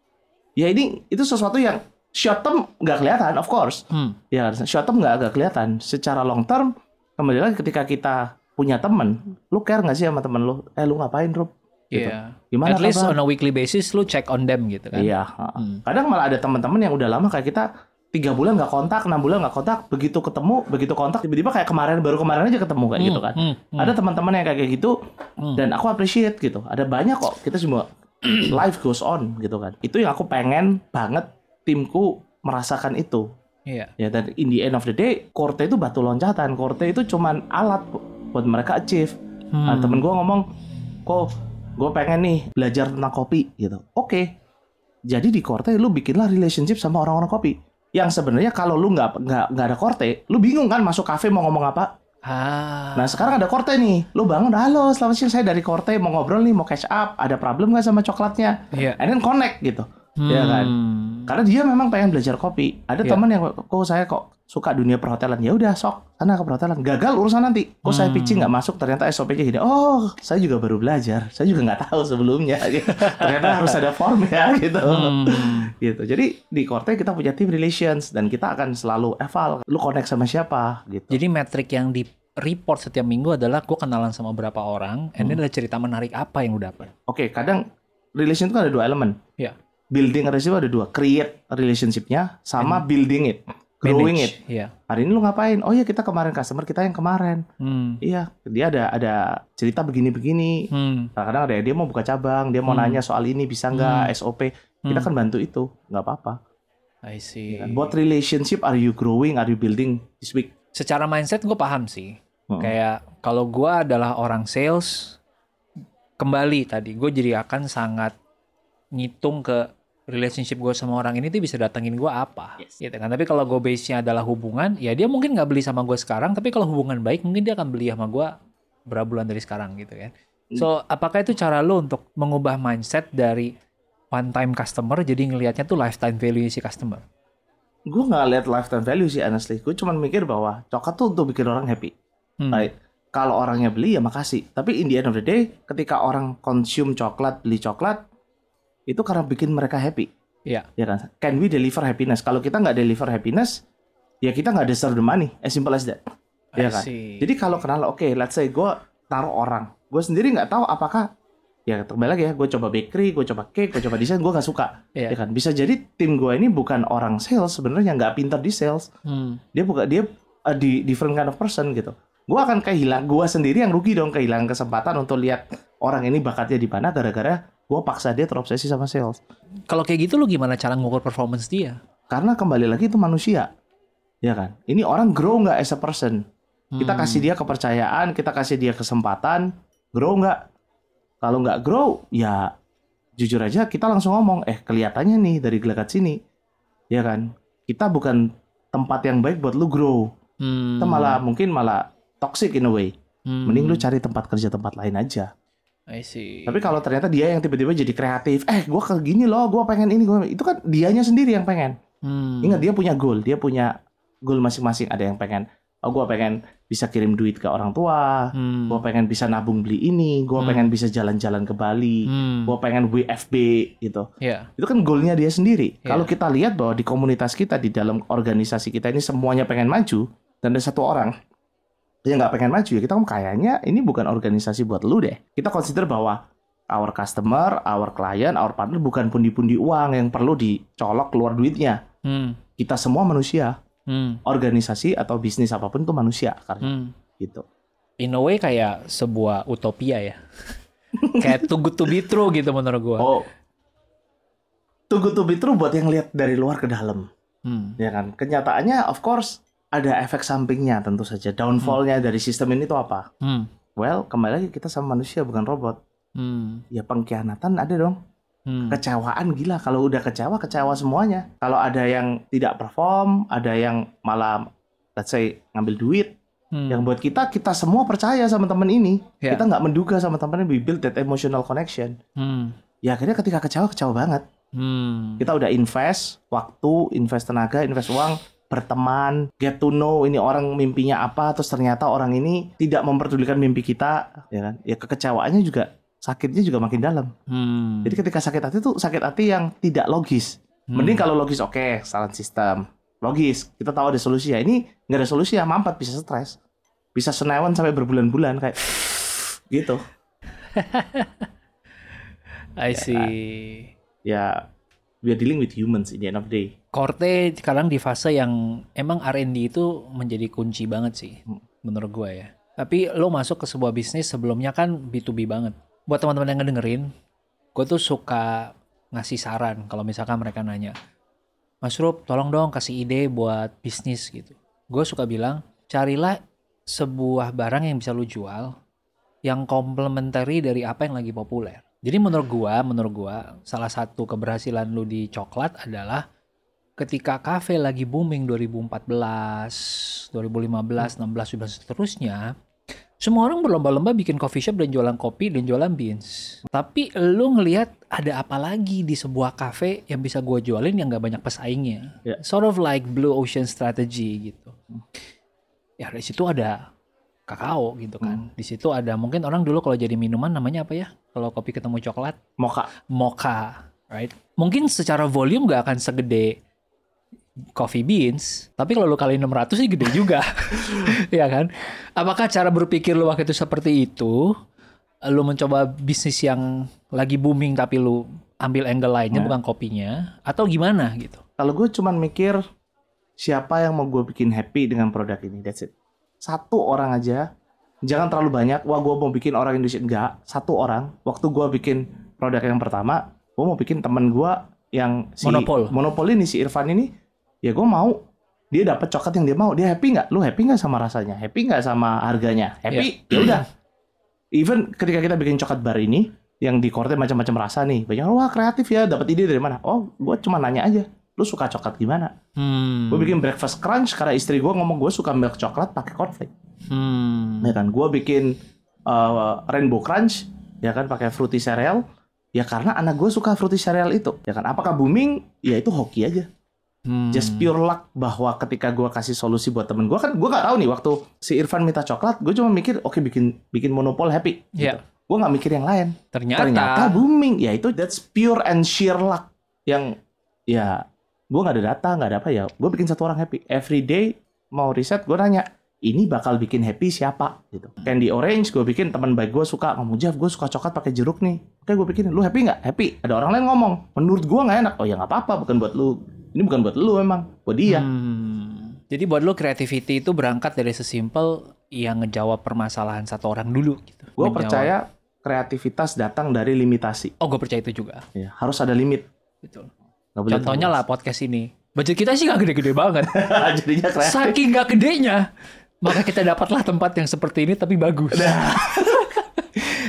Ya ini itu sesuatu yang short term nggak kelihatan, of course. Hmm. Ya short term nggak agak kelihatan. Secara long term, kembali lagi ketika kita punya teman, lu care nggak sih sama teman lu? Eh lu ngapain, Rob? Gitu. Yeah. Gimana? At least kabar? On a weekly basis lu check on them gitu kan? Iya. Hmm. Kadang malah ada teman-teman yang udah lama kayak kita tiga bulan nggak kontak, enam bulan nggak kontak, begitu ketemu, begitu kontak, tiba-tiba kayak kemarin, baru kemarin aja ketemu kayak hmm, gitu kan. Hmm, hmm. Ada teman-teman yang kayak gitu, hmm. dan aku appreciate gitu. Ada banyak kok, kita semua life goes on gitu kan. Itu yang aku pengen banget timku merasakan itu. Iya. Ya, dan in the end of the day, Korte itu batu loncatan. Korte itu cuman alat buat mereka achieve. Hmm. Nah, temen gue ngomong, kok gue pengen nih belajar tentang kopi gitu. Oke, okay. Jadi di Korte lu bikinlah relationship sama orang-orang kopi. Yang sebenarnya kalau lu nggak nggak nggak ada Korte, lu bingung kan masuk kafe mau ngomong apa? Ah. Nah sekarang ada Korte nih, lu bangun, halo selamat siang saya dari Korte mau ngobrol nih, mau catch up, ada problem nggak sama coklatnya? Iya. Yeah. And then connect gitu, hmm. ya kan? Karena dia memang pengen belajar kopi. Ada yeah. teman yang kok saya kok suka dunia perhotelan, ya udah sok sana ke perhotelan. Gagal urusan nanti. Kok hmm. saya pitching nggak masuk, ternyata S O P-nya gini. Oh, saya juga baru belajar. Saya juga nggak tahu sebelumnya. Ternyata harus ada form ya gitu. Hmm. Gitu. Jadi di Korte kita punya team relations dan kita akan selalu eval. Lu connect sama siapa? Gitu. Jadi metrik yang di report setiap minggu adalah gue kenalan sama berapa orang, and then hmm. ada cerita menarik apa yang lu dapat. Oke, okay, kadang relation itu kan ada dua elemen. Ya. Yeah. Building relationship ada dua, create relationship-nya sama and building it. Growing manage. It. Yeah. Hari ini lu ngapain? Oh iya kita kemarin customer kita yang kemarin. Hmm. Iya, dia ada ada cerita begini-begini. Hmm. Kadang-kadang ada dia mau buka cabang, dia mau hmm. nanya soal ini bisa nggak hmm. S O P. Kita hmm. kan bantu itu, nggak apa-apa. I see. Ya, what relationship are you growing? Are you building this week? Secara mindset gue paham sih. Hmm. Kayak kalau gue adalah orang sales, kembali tadi gue jadi akan sangat ngitung ke relationship gue sama orang ini tuh bisa datengin gue apa, yes. gitu kan. Tapi kalau gue base-nya adalah hubungan, ya dia mungkin nggak beli sama gue sekarang, tapi kalau hubungan baik mungkin dia akan beli sama gue berapa bulan dari sekarang gitu kan. So apakah itu cara lo untuk mengubah mindset dari one time customer jadi ngelihatnya tuh lifetime value si customer? Gue nggak lihat lifetime value sih honestly. Gue cuma mikir bahwa coklat tuh untuk bikin orang happy. Hmm. Right? Kalau orangnya beli ya makasih. Tapi in the end of the day, ketika orang consume coklat, beli coklat, itu karena bikin mereka happy. Iya. Ya kan? Can we deliver happiness? Kalau kita nggak deliver happiness, ya kita nggak deserve the money. As simple as that. Ya kan? Jadi kalau kenal, oke, okay, let's say gue taruh orang, gue sendiri nggak tahu apakah, ya kembali lagi ya, gue coba bakery, gue coba cake, gue coba desain, gue nggak suka. Iya. Ya kan? Bisa jadi tim gue ini bukan orang sales sebenarnya, nggak pintar di sales. Hmm. Dia bukan dia uh, di different kind of person gitu. Gue akan kehilang, gue sendiri yang rugi dong kehilangan kesempatan untuk lihat orang ini bakatnya di mana gara-gara gue paksa dia terobsesi sama sales. Kalau kayak gitu lu gimana cara ngukur performance dia? Karena kembali lagi itu manusia. Ya kan? Ini orang grow nggak as a person? Kita hmm. kasih dia kepercayaan, kita kasih dia kesempatan, grow nggak? Kalau nggak grow, ya jujur aja kita langsung ngomong, eh kelihatannya nih dari gelagat sini. Ya kan? Kita bukan tempat yang baik buat lu grow. Hmm. Kita malah mungkin malah toxic in a way. Hmm. Mending lu cari tempat kerja tempat lain aja. I see. Tapi kalau ternyata dia yang tiba-tiba jadi kreatif, eh gue kayak gini loh, gue pengen ini, gue itu kan dianya sendiri yang pengen. Hmm. Ingat dia punya goal, dia punya goal masing-masing. Ada yang pengen, oh gue pengen bisa kirim duit ke orang tua, hmm. gue pengen bisa nabung beli ini, gue hmm. pengen bisa jalan-jalan ke Bali, hmm. gue pengen W F B gitu. Yeah. Itu kan goalnya dia sendiri. Yeah. Kalau kita lihat bahwa di komunitas kita, di dalam organisasi kita ini semuanya pengen maju, dan ada satu orang yang nggak pengen maju, ya kita kayaknya ini bukan organisasi buat lu deh. Kita consider bahwa our customer, our client, our partner bukan pundi-pundi uang yang perlu dicolok keluar duitnya. Hmm. Kita semua manusia. Hmm. Organisasi atau bisnis apapun itu manusia kan. Hmm. Gitu. In a way kayak sebuah utopia ya. Kayak too good to be true gitu menurut gua. Oh. Too good to be true buat yang lihat dari luar ke dalam. Hmm. Ya kan. Kenyataannya of course ada efek sampingnya tentu saja. Downfall-nya hmm. dari sistem ini tuh apa? Hmm. Well, kembali lagi kita sama manusia bukan robot. Hmm. Ya pengkhianatan ada dong. Hmm. Kecewaan gila. Kalau udah kecewa, kecewa semuanya. Kalau ada yang tidak perform, ada yang malah let's say ngambil duit. Hmm. Yang buat kita, kita semua percaya sama teman ini. Yeah. Kita nggak menduga sama teman ini, we build that emotional connection. Hmm. Ya akhirnya ketika kecewa, kecewa banget. Hmm. Kita udah invest waktu, invest tenaga, invest uang, berteman, get to know ini orang mimpinya apa, terus ternyata orang ini tidak memperdulikan mimpi kita, ya kan? Ya kekecewaannya juga, sakitnya juga makin dalam. Hmm. Jadi ketika sakit hati itu sakit hati yang tidak logis. Hmm. Mending kalau logis, oke, okay, salah sistem, logis, kita tahu ada solusi ya. Ini nggak ada solusi ya, mampet, bisa stres, bisa senewan sampai berbulan-bulan kayak gitu. I see. Ya, ya, we are dealing with humans in the end of the day. Korte sekarang di fase yang emang R and D itu menjadi kunci banget sih, menurut gue ya. Tapi lo masuk ke sebuah bisnis sebelumnya kan B to B banget. Buat teman-teman yang ngedengerin, gue tuh suka ngasih saran kalau misalkan mereka nanya, Mas Rup, tolong dong kasih ide buat bisnis gitu. Gue suka bilang, carilah sebuah barang yang bisa lo jual yang komplementari dari apa yang lagi populer. Jadi menurut gue, menurut gue salah satu keberhasilan lo di coklat adalah ketika kafe lagi booming dua ribu empat belas, dua ribu lima belas, enam belas, tujuh belas seterusnya, semua orang berlomba-lomba bikin coffee shop dan jualan kopi dan jualan beans. Tapi lu ngelihat ada apa lagi di sebuah kafe yang bisa gue jualin yang gak banyak pesaingnya. Yeah. Sort of like blue ocean strategy gitu. Ya di situ ada kakao gitu kan. Hmm. Di situ ada mungkin orang dulu kalau jadi minuman namanya apa ya? Kalau kopi ketemu coklat? Mocha. Mocha, right? Mungkin secara volume gak akan segede coffee beans, tapi kalau lu kali enam ratus sih gede juga. Ya kan? Apakah cara berpikir lu waktu itu seperti itu? Lu mencoba bisnis yang lagi booming tapi lu ambil angle lainnya, nah, bukan kopinya, atau gimana gitu? Kalau gue cuman mikir siapa yang mau gue bikin happy dengan produk ini, that's it. Satu orang aja, jangan terlalu banyak. Wah, gue mau bikin orang Indonesia, enggak. Satu orang. Waktu gue bikin produk yang pertama, gue mau bikin teman gue yang si Monopol. Monopol ini, si Irfan ini, ya gue mau dia dapat coklat yang dia mau. Dia happy nggak? Lu happy nggak sama rasanya? Happy nggak sama harganya? Happy? Yeah. Ya udah. Even ketika kita bikin coklat bar ini yang di Korte macam-macam rasa nih, banyak wah kreatif ya, dapat ide dari mana? Oh, gue cuma nanya aja. Lu suka coklat gimana? Hmm. Gue bikin breakfast crunch karena istri gue ngomong gue suka milk coklat pakai cornflake. Hmm. Ya kan? Gue bikin uh, rainbow crunch, ya kan, pakai fruity cereal. Ya karena anak gue suka fruity cereal itu. Ya kan? Apakah booming? Ya itu hoki aja. Hmm. Just pure luck bahwa ketika gue kasih solusi buat temen gue, kan gue nggak tahu nih waktu si Irfan minta coklat, gue cuma mikir oke okay, bikin bikin monopol happy. Yeah. Gitu. Gue nggak mikir yang lain. Ternyata, Ternyata booming. Ya itu that's pure and sheer luck. Yang ya gue nggak ada data, nggak ada apa ya. Gue bikin satu orang happy. Every day mau riset gue nanya, ini bakal bikin happy siapa? Gitu. Candy orange gue bikin teman baik gue suka ngomong, Jeff gue suka coklat pakai jeruk nih. Oke gue bikin, lu happy nggak? Happy. Ada orang lain ngomong, menurut gue nggak enak. Oh ya nggak apa-apa, bukan buat lu. Ini bukan buat lu emang, buat dia. Hmm. Jadi buat lu creativity itu berangkat dari sesimpel yang ngejawab permasalahan satu orang dulu. Gitu. Gue percaya kreativitas datang dari limitasi. Oh gue percaya itu juga. Ya, harus ada limit. Betul. Contohnya lah podcast ini. Budget kita sih gak gede-gede banget. Jadinya kreatif. Saking gak gedenya, maka kita dapatlah tempat yang seperti ini tapi bagus. Nah.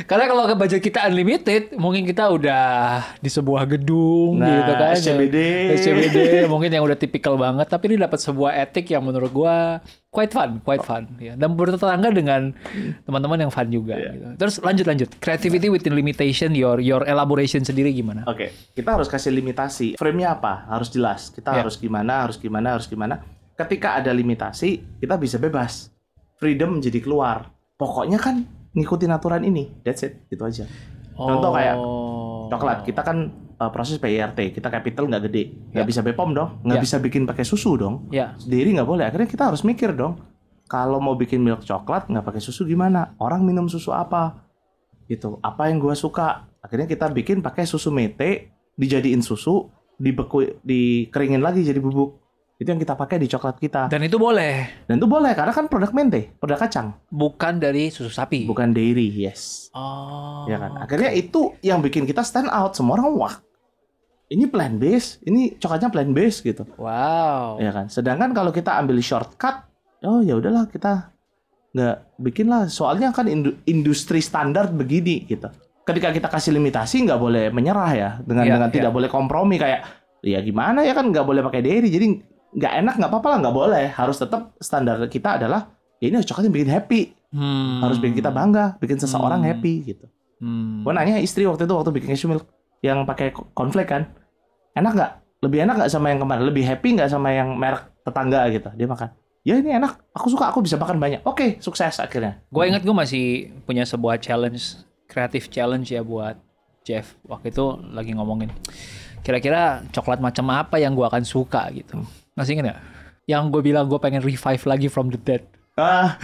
Karena kalau ke budget kita unlimited, mungkin kita udah di sebuah gedung nah, gitu kan. S C B D. S C B D mungkin yang udah tipikal banget, tapi ini dapat sebuah etik yang menurut gua quite fun, quite fun ya. Dan bertetangga dengan teman-teman yang fun juga yeah. gitu. Terus lanjut lanjut. Creativity within limitation, your your elaboration sendiri gimana? Oke, okay. Kita harus kasih limitasi. Frame-nya apa? Harus jelas. Kita yeah. harus gimana, harus gimana, harus gimana. Ketika ada limitasi, kita bisa bebas. Freedom menjadi keluar. Pokoknya kan ngikutin aturan ini. That's it. Gitu aja. Oh. Contoh kayak coklat. Kita kan uh, proses P I R T. Kita capital nggak gede. Nggak yeah. bisa B P O M dong. Nggak yeah. bisa bikin pakai susu dong. Yeah. Sendiri nggak boleh. Akhirnya kita harus mikir dong. Kalau mau bikin milk coklat nggak pakai susu gimana? Orang minum susu apa? Gitu. Apa yang gua suka? Akhirnya kita bikin pakai susu mete. Dijadiin susu. Dibeku, dikeringin lagi jadi bubuk. Itu yang kita pakai di coklat kita. Dan itu boleh. Dan itu boleh karena kan produk mente, produk kacang. Bukan dari susu sapi. Bukan dairy, yes. Oh. Ya kan. Akhirnya okay. itu yang bikin kita stand out. Semua orang wah. Ini plant based, ini coklatnya plant based gitu. Wow. Ya kan. Sedangkan kalau kita ambil shortcut, oh ya udahlah kita nggak bikin lah. Soalnya kan industri standar begini gitu. Ketika kita kasih limitasi nggak boleh menyerah ya dengan yeah, dengan yeah. tidak boleh kompromi kayak ya gimana ya kan nggak boleh pakai dairy jadi nggak enak nggak apa-apa lah nggak boleh harus tetap standar kita adalah ya ini coklat yang bikin happy hmm. harus bikin kita bangga bikin seseorang hmm. happy gitu. Hmm. Gue nanya istri waktu itu waktu bikin cashew milk yang pakai cornflake kan enak nggak lebih enak nggak sama yang kemarin lebih happy nggak sama yang merek tetangga gitu dia makan ya ini enak aku suka aku bisa makan banyak oke sukses akhirnya. Gue ingat gue masih punya sebuah challenge creative challenge ya buat Jeff waktu itu lagi ngomongin kira-kira coklat macam apa yang gue akan suka gitu. Masih ingat gak? Yang gue bilang gue pengen revive lagi from the dead. Ah.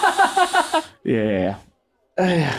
Iya. Yeah.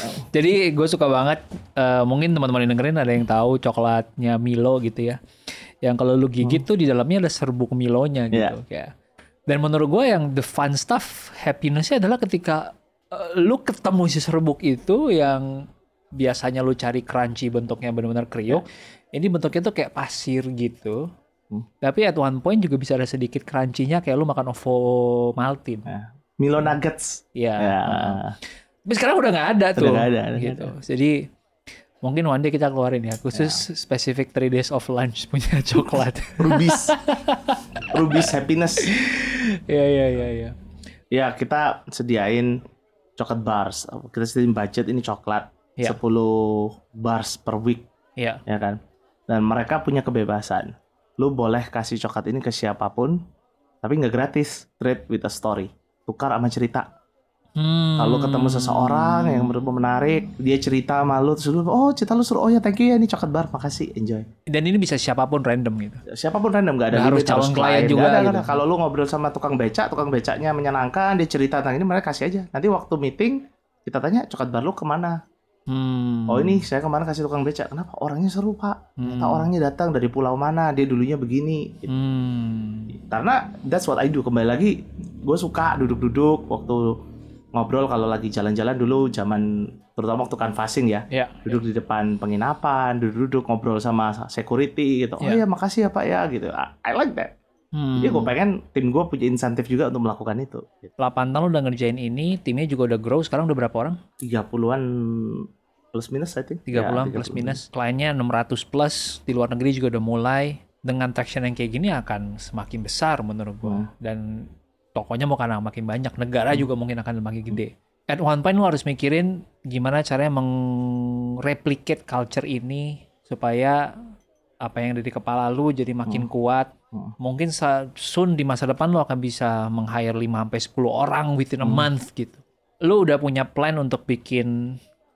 Jadi gue suka banget. Uh, mungkin teman-teman yang dengerin ada yang tahu coklatnya Milo gitu ya. Yang kalau lu gigit hmm. tuh di dalamnya ada serbuk Milonya gitu. Yeah. Kayak. Dan menurut gue yang the fun stuff, happinessnya adalah ketika uh, lu ketemu si serbuk itu yang biasanya lu cari crunchy bentuknya benar-benar kriuk. Yeah. Ini bentuknya tuh kayak pasir gitu. Hmm. Tapi at one point juga bisa ada sedikit crunchy-nya kayak lu makan Ovo Maltin. Ya. Milo Nuggets. Iya. Ya. Uh. Tapi sekarang udah nggak ada tuh. Udah nggak ada. Gitu. Ada. Jadi mungkin one day kita keluarin ya. Khusus ya. Specific three days of lunch punya coklat. Rubis. Rubis happiness. Iya, iya, iya. Ya. Ya kita sediain coklat bars. Kita sediain budget ini coklat. Ya. sepuluh bars per week. Iya. Ya kan. Dan mereka punya kebebasan. Lu boleh kasih coklat ini ke siapapun, tapi nggak gratis. Trade with a story. Tukar sama cerita. Hmm. Kalau ketemu seseorang yang menurutmu menarik, dia cerita sama lu, terus lu, oh cerita lu seru, oh ya thank you ya, ini coklat bar, makasih, enjoy. Dan ini bisa siapapun random gitu? Siapapun random, nggak ada harus calon klien juga ada, gitu. Kalau lu ngobrol sama tukang becak, tukang becaknya menyenangkan, dia cerita tentang ini, mereka kasih aja. Nanti waktu meeting, kita tanya, coklat bar lu kemana? Hmm. Oh ini saya kemarin kasih tukang becak. Kenapa? Orangnya seru pak. Ternyata hmm. orangnya datang dari pulau mana. Dia dulunya begini. Gitu. Hmm. Karena that's what I do. Kembali lagi, gue suka duduk-duduk waktu ngobrol kalau lagi jalan-jalan dulu zaman terutama waktu canvassing ya. Yeah. Duduk di depan penginapan, duduk-duduk ngobrol sama security gitu. Oh yeah. ya makasih ya pak ya gitu. I like that. Hmm. Jadi gue pengen tim gue punya insentif juga untuk melakukan itu. delapan tahun udah ngerjain ini, timnya juga udah grow. Sekarang udah berapa orang? tiga puluhan plus minus I think. tiga puluhan ya, plus minus. Kliennya enam ratus plus. Di luar negeri juga udah mulai. Dengan traction yang kayak gini akan semakin besar menurut gue. Hmm. Dan tokonya mau karena makin banyak. Negara hmm. juga mungkin akan makin gede. At one point lu harus mikirin gimana caranya mengreplicate culture ini supaya apa yang ada di kepala lu jadi makin hmm. kuat. Hmm. Mungkin soon di masa depan lu akan bisa meng-hire lima sampai sepuluh orang within a hmm. month gitu. Lu udah punya plan untuk bikin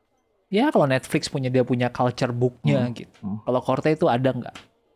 ya kalau Netflix punya dia punya culture book-nya hmm. gitu. Hmm. Kalau Korte itu ada nggak?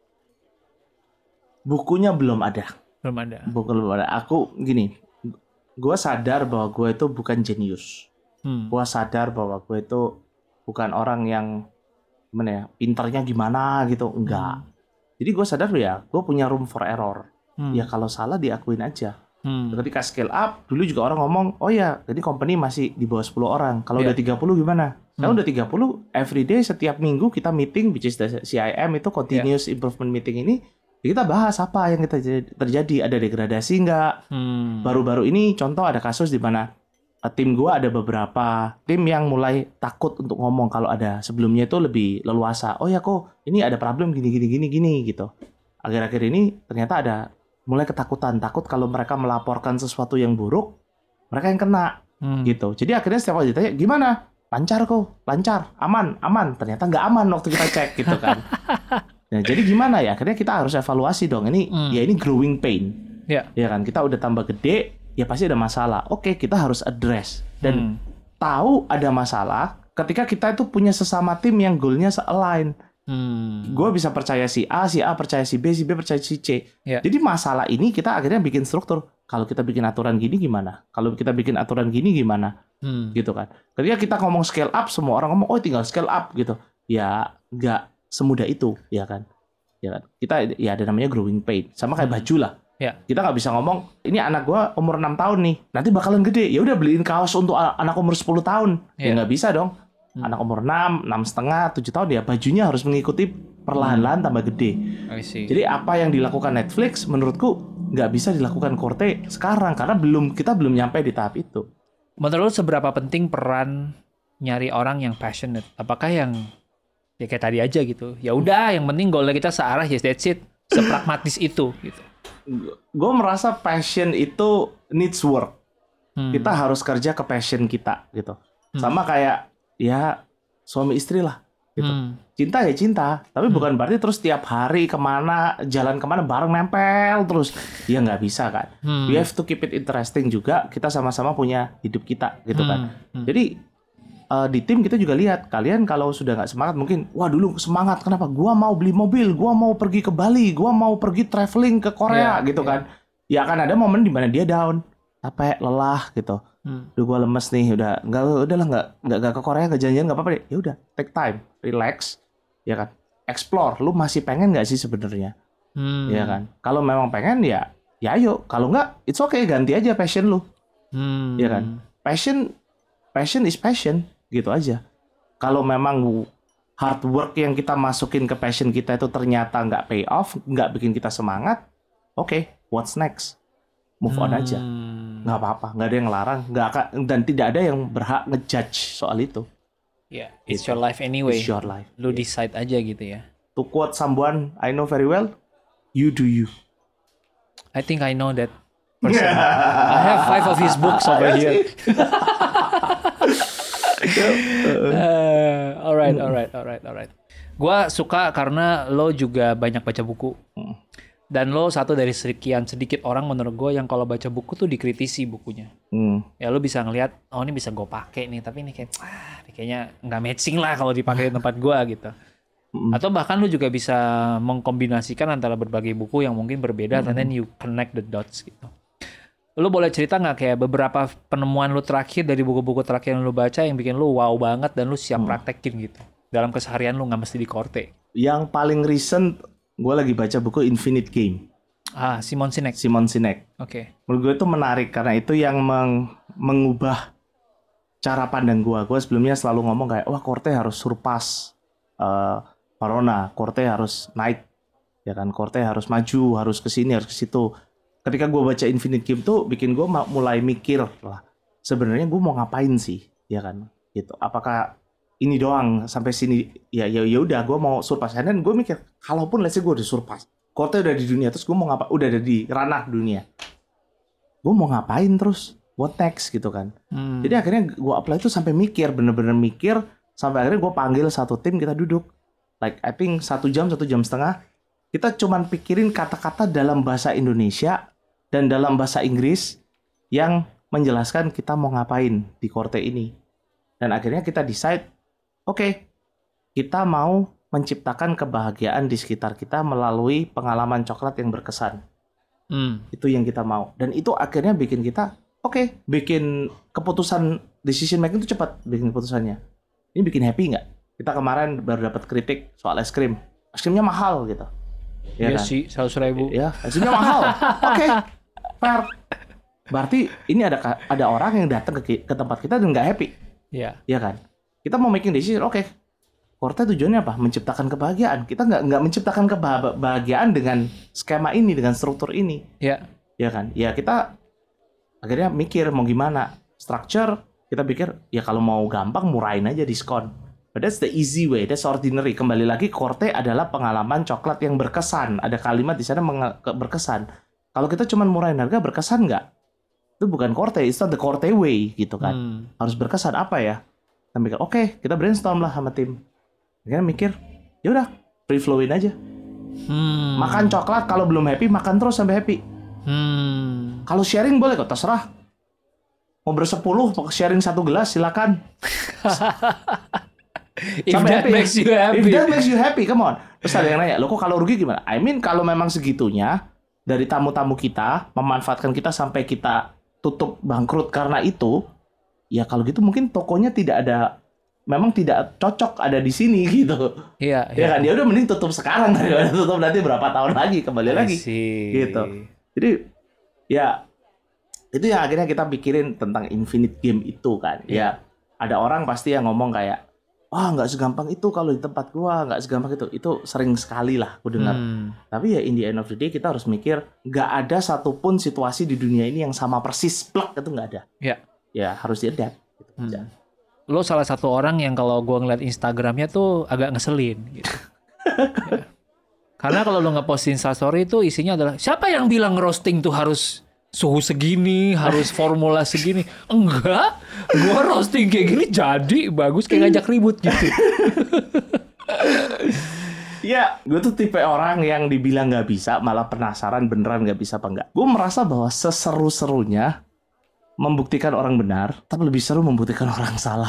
Bukunya belum ada. Belum ada. Buku belum ada. Aku gini, gue sadar bahwa gue itu bukan jenius. Hmm. Gue sadar bahwa gue itu bukan orang yang gimana ya, pinternya gimana gitu. Enggak. Hmm. Jadi gue sadar ya, gue punya room for error. Hmm. Ya kalau salah diakuin aja. Hmm. Ketika scale up, dulu juga orang ngomong, oh ya, jadi company masih di bawah sepuluh orang. Kalau yeah. udah tiga puluh gimana? Kalau hmm. udah tiga puluh, everyday setiap minggu kita meeting, which is the C I M itu continuous yeah. improvement meeting ini, kita bahas apa yang kita terjadi. Ada degradasi nggak? Hmm. Baru-baru ini contoh ada kasus di mana uh, tim gue ada beberapa tim yang mulai takut untuk ngomong kalau ada sebelumnya itu lebih leluasa. Oh ya kok ini ada problem gini gini gini gini gitu. Akhir-akhir ini ternyata ada mulai ketakutan, takut kalau mereka melaporkan sesuatu yang buruk, mereka yang kena hmm. gitu. Jadi akhirnya setiap kali ditanya gimana? Lancar kok, lancar, aman, aman. Ternyata nggak aman waktu kita cek gitu kan. Nah, jadi gimana ya? Akhirnya kita harus evaluasi dong. Ini hmm. ya ini growing pain. Ya. Ya kan, kita udah tambah gede, ya pasti ada masalah. Oke, kita harus address dan hmm. tahu ada masalah ketika kita itu punya sesama tim yang goalnya se-align. Hmm. Gue bisa percaya si A, si A percaya si B, si B percaya si C. Ya. Jadi masalah ini kita akhirnya bikin struktur. Kalau kita bikin aturan gini gimana? Kalau kita bikin aturan gini gimana? Hmm. Gitu kan. Ketika kita ngomong scale up, semua orang ngomong, oh tinggal scale up gitu. Ya nggak semudah itu, ya kan? Ya kan? Kita ya ada namanya growing pain. Sama kayak hmm. baju lah. Ya. Kita nggak bisa ngomong, ini anak gue umur enam tahun nih, nanti bakalan gede. Ya udah beliin kaos untuk anak umur sepuluh tahun. Ya nggak bisa dong. Hmm. Anak umur enam, enam setengah, tujuh tahun ya bajunya harus mengikuti perlahan-lahan tambah gede. Jadi apa yang dilakukan Netflix menurutku nggak bisa dilakukan Korte sekarang karena belum kita belum nyampe di tahap itu. Menurut lu seberapa penting peran nyari orang yang passionate? Apakah yang ya kayak tadi aja gitu? Ya udah, yang penting goalnya kita searah, yes that's it. Sepragmatis itu gitu. Gue merasa passion itu needs work. Hmm. Kita harus kerja ke passion kita gitu. Hmm. Sama kayak ya suami istri lah gitu. Hmm. Cinta ya cinta, tapi hmm. bukan berarti terus tiap hari kemana, jalan kemana bareng nempel terus. Ya nggak bisa kan. Hmm. We have to keep it interesting juga. Kita sama-sama punya hidup kita gitu hmm. kan. Hmm. Jadi uh, di tim kita juga lihat, kalian kalau sudah nggak semangat mungkin, wah dulu semangat kenapa? Gua mau beli mobil, gua mau pergi ke Bali, gua mau pergi traveling ke Korea yeah, gitu yeah. kan. Ya akan ada momen di mana dia down, capek, lelah gitu. Hmm. Udah gue lemes nih, udah nggak, udahlah nggak nggak nggak ke Korea, nggak jalan-jalan nggak apa-apa deh. Ya udah, take time, relax, ya kan, explore. Lu masih pengen nggak sih sebenarnya, hmm. ya kan? Kalau memang pengen ya, ya ayo. Kalau nggak, it's okay, ganti aja passion lu, hmm. ya kan? Passion, passion is passion, gitu aja. Kalau memang hard work yang kita masukin ke passion kita itu ternyata nggak pay off, nggak bikin kita semangat, oke, okay, what's next? Move on hmm. aja. Nggak apa-apa, nggak ada yang larang, nggak akan, dan tidak ada yang berhak ngejudge soal itu. Ya, yeah, it's gitu. Your life anyway. It's your life. Lu yeah. decide aja gitu ya. To quote someone I know very well, you do you. I think I know that person. I have five of his books over here. uh, alright, alright, alright, alright. Gua suka karena lo juga banyak baca buku. Hmm. Dan lo satu dari sekian sedikit orang menurut gue yang kalau baca buku tuh dikritisi bukunya. Hmm. Ya lo bisa ngelihat, oh ini bisa gue pakai nih, tapi ini kayak, ah, ini kayaknya nggak matching lah kalau dipakai di tempat gue gitu. Hmm. Atau bahkan lo juga bisa mengkombinasikan antara berbagai buku yang mungkin berbeda, hmm. and then you connect the dots gitu. Lo boleh cerita nggak kayak beberapa penemuan lo terakhir dari buku-buku terakhir yang lo baca yang bikin lo wow banget dan lo siap hmm. praktekin gitu dalam keseharian lo, nggak mesti di Korte. Yang paling recent, gue lagi baca buku Infinite Game. Ah, Simon Sinek. Simon Sinek. Oke. Okay. Menurut gue itu menarik karena itu yang meng- mengubah cara pandang gue. Gue sebelumnya selalu ngomong kayak, wah Korte harus surpass uh, Corona, Korte harus naik, ya kan? Korte harus maju, harus ke sini, harus ke situ. Ketika gue baca Infinite Game tuh bikin gue mulai mikir lah, sebenarnya gue mau ngapain sih, ya kan? Gitu. Apakah ini doang sampai sini, ya ya ya udah gue mau surpass. Dan gue mikir kalaupun let's say gue udah surpass, Korte udah di dunia, terus gue mau ngapa, udah ada di ranah dunia, gue mau ngapain terus, what next gitu kan. hmm. Jadi akhirnya gue apply itu sampai mikir, bener-bener mikir, sampai akhirnya gue panggil satu tim, kita duduk like I think satu jam satu jam setengah, kita cuman pikirin kata-kata dalam bahasa Indonesia dan dalam bahasa Inggris yang menjelaskan kita mau ngapain di Korte ini. Dan akhirnya kita decide, oke, okay, kita mau menciptakan kebahagiaan di sekitar kita melalui pengalaman coklat yang berkesan. Hmm. Itu yang kita mau. Dan itu akhirnya bikin kita, oke, okay, bikin keputusan, decision making itu cepat bikin keputusannya. Ini bikin happy nggak? Kita kemarin baru dapat kritik soal es krim. Es krimnya mahal gitu. Ya, ya kan? Sih, seratus ribu. Ya, es krimnya mahal. Oke, okay, fair. Berarti ini ada ada orang yang datang ke, ke tempat kita dan nggak happy. Iya. Ya kan? Kita mau making decision, oke. Okay. Korte tujuannya apa? Menciptakan kebahagiaan. Kita nggak nggak menciptakan kebahagiaan dengan skema ini, dengan struktur ini. Iya. Ya kan? Ya kita akhirnya mikir mau gimana. structure, kita pikir ya kalau mau gampang murahin aja diskon. But that's the easy way, that's ordinary. Kembali lagi, Korte adalah pengalaman coklat yang berkesan. Ada kalimat di sana menge- berkesan. Kalau kita cuma murahin harga, berkesan nggak? Itu bukan Korte, it's not the Korte way gitu kan. Hmm. Harus berkesan apa ya? Kita mikir, oke, okay, kita brainstorm lah sama tim. Kita mikir, ya udah, free flowin aja. Hmm. Makan coklat, kalau belum happy, makan terus sampai happy. Hmm. Kalau sharing boleh kok, terserah. Mau bersepuluh, mau sharing satu gelas, silakan. If that happy. makes you happy. If that makes you happy, come on. Terus ada yang nanya, lo kok kalau rugi gimana? I mean, kalau memang segitunya, dari tamu-tamu kita, memanfaatkan kita sampai kita tutup bangkrut karena itu, ya kalau gitu mungkin tokonya tidak ada, memang tidak cocok ada di sini gitu. Iya. Ya kan, dia udah mending tutup sekarang daripada tutup nanti berapa tahun lagi, kembali I lagi. see. Gitu. Jadi, ya, itu yang akhirnya kita pikirin tentang infinite game itu kan. Yeah. Ya, ada orang pasti yang ngomong kayak, wah, nggak segampang itu kalau di tempat gua, nggak segampang itu. Itu sering sekali lah aku dengar. Hmm. Tapi ya in the end of the day kita harus mikir, nggak ada satupun situasi di dunia ini yang sama persis, plek, itu nggak ada. Ya. Ya harus di-adapt. Gitu. Hmm. Lo salah satu orang yang kalau gua ngeliat Instagramnya tuh agak ngeselin. Gitu. Ya. Karena kalau lo ngepost Instastory itu isinya adalah, siapa yang bilang roasting tuh harus suhu segini, harus formula segini. Enggak, gua roasting kayak gini jadi bagus, kayak ngajak ribut gitu. Ya, gue tuh tipe orang yang dibilang nggak bisa, malah penasaran beneran nggak bisa apa enggak. Gue merasa bahwa seseru-serunya membuktikan orang benar, tapi lebih seru membuktikan orang salah.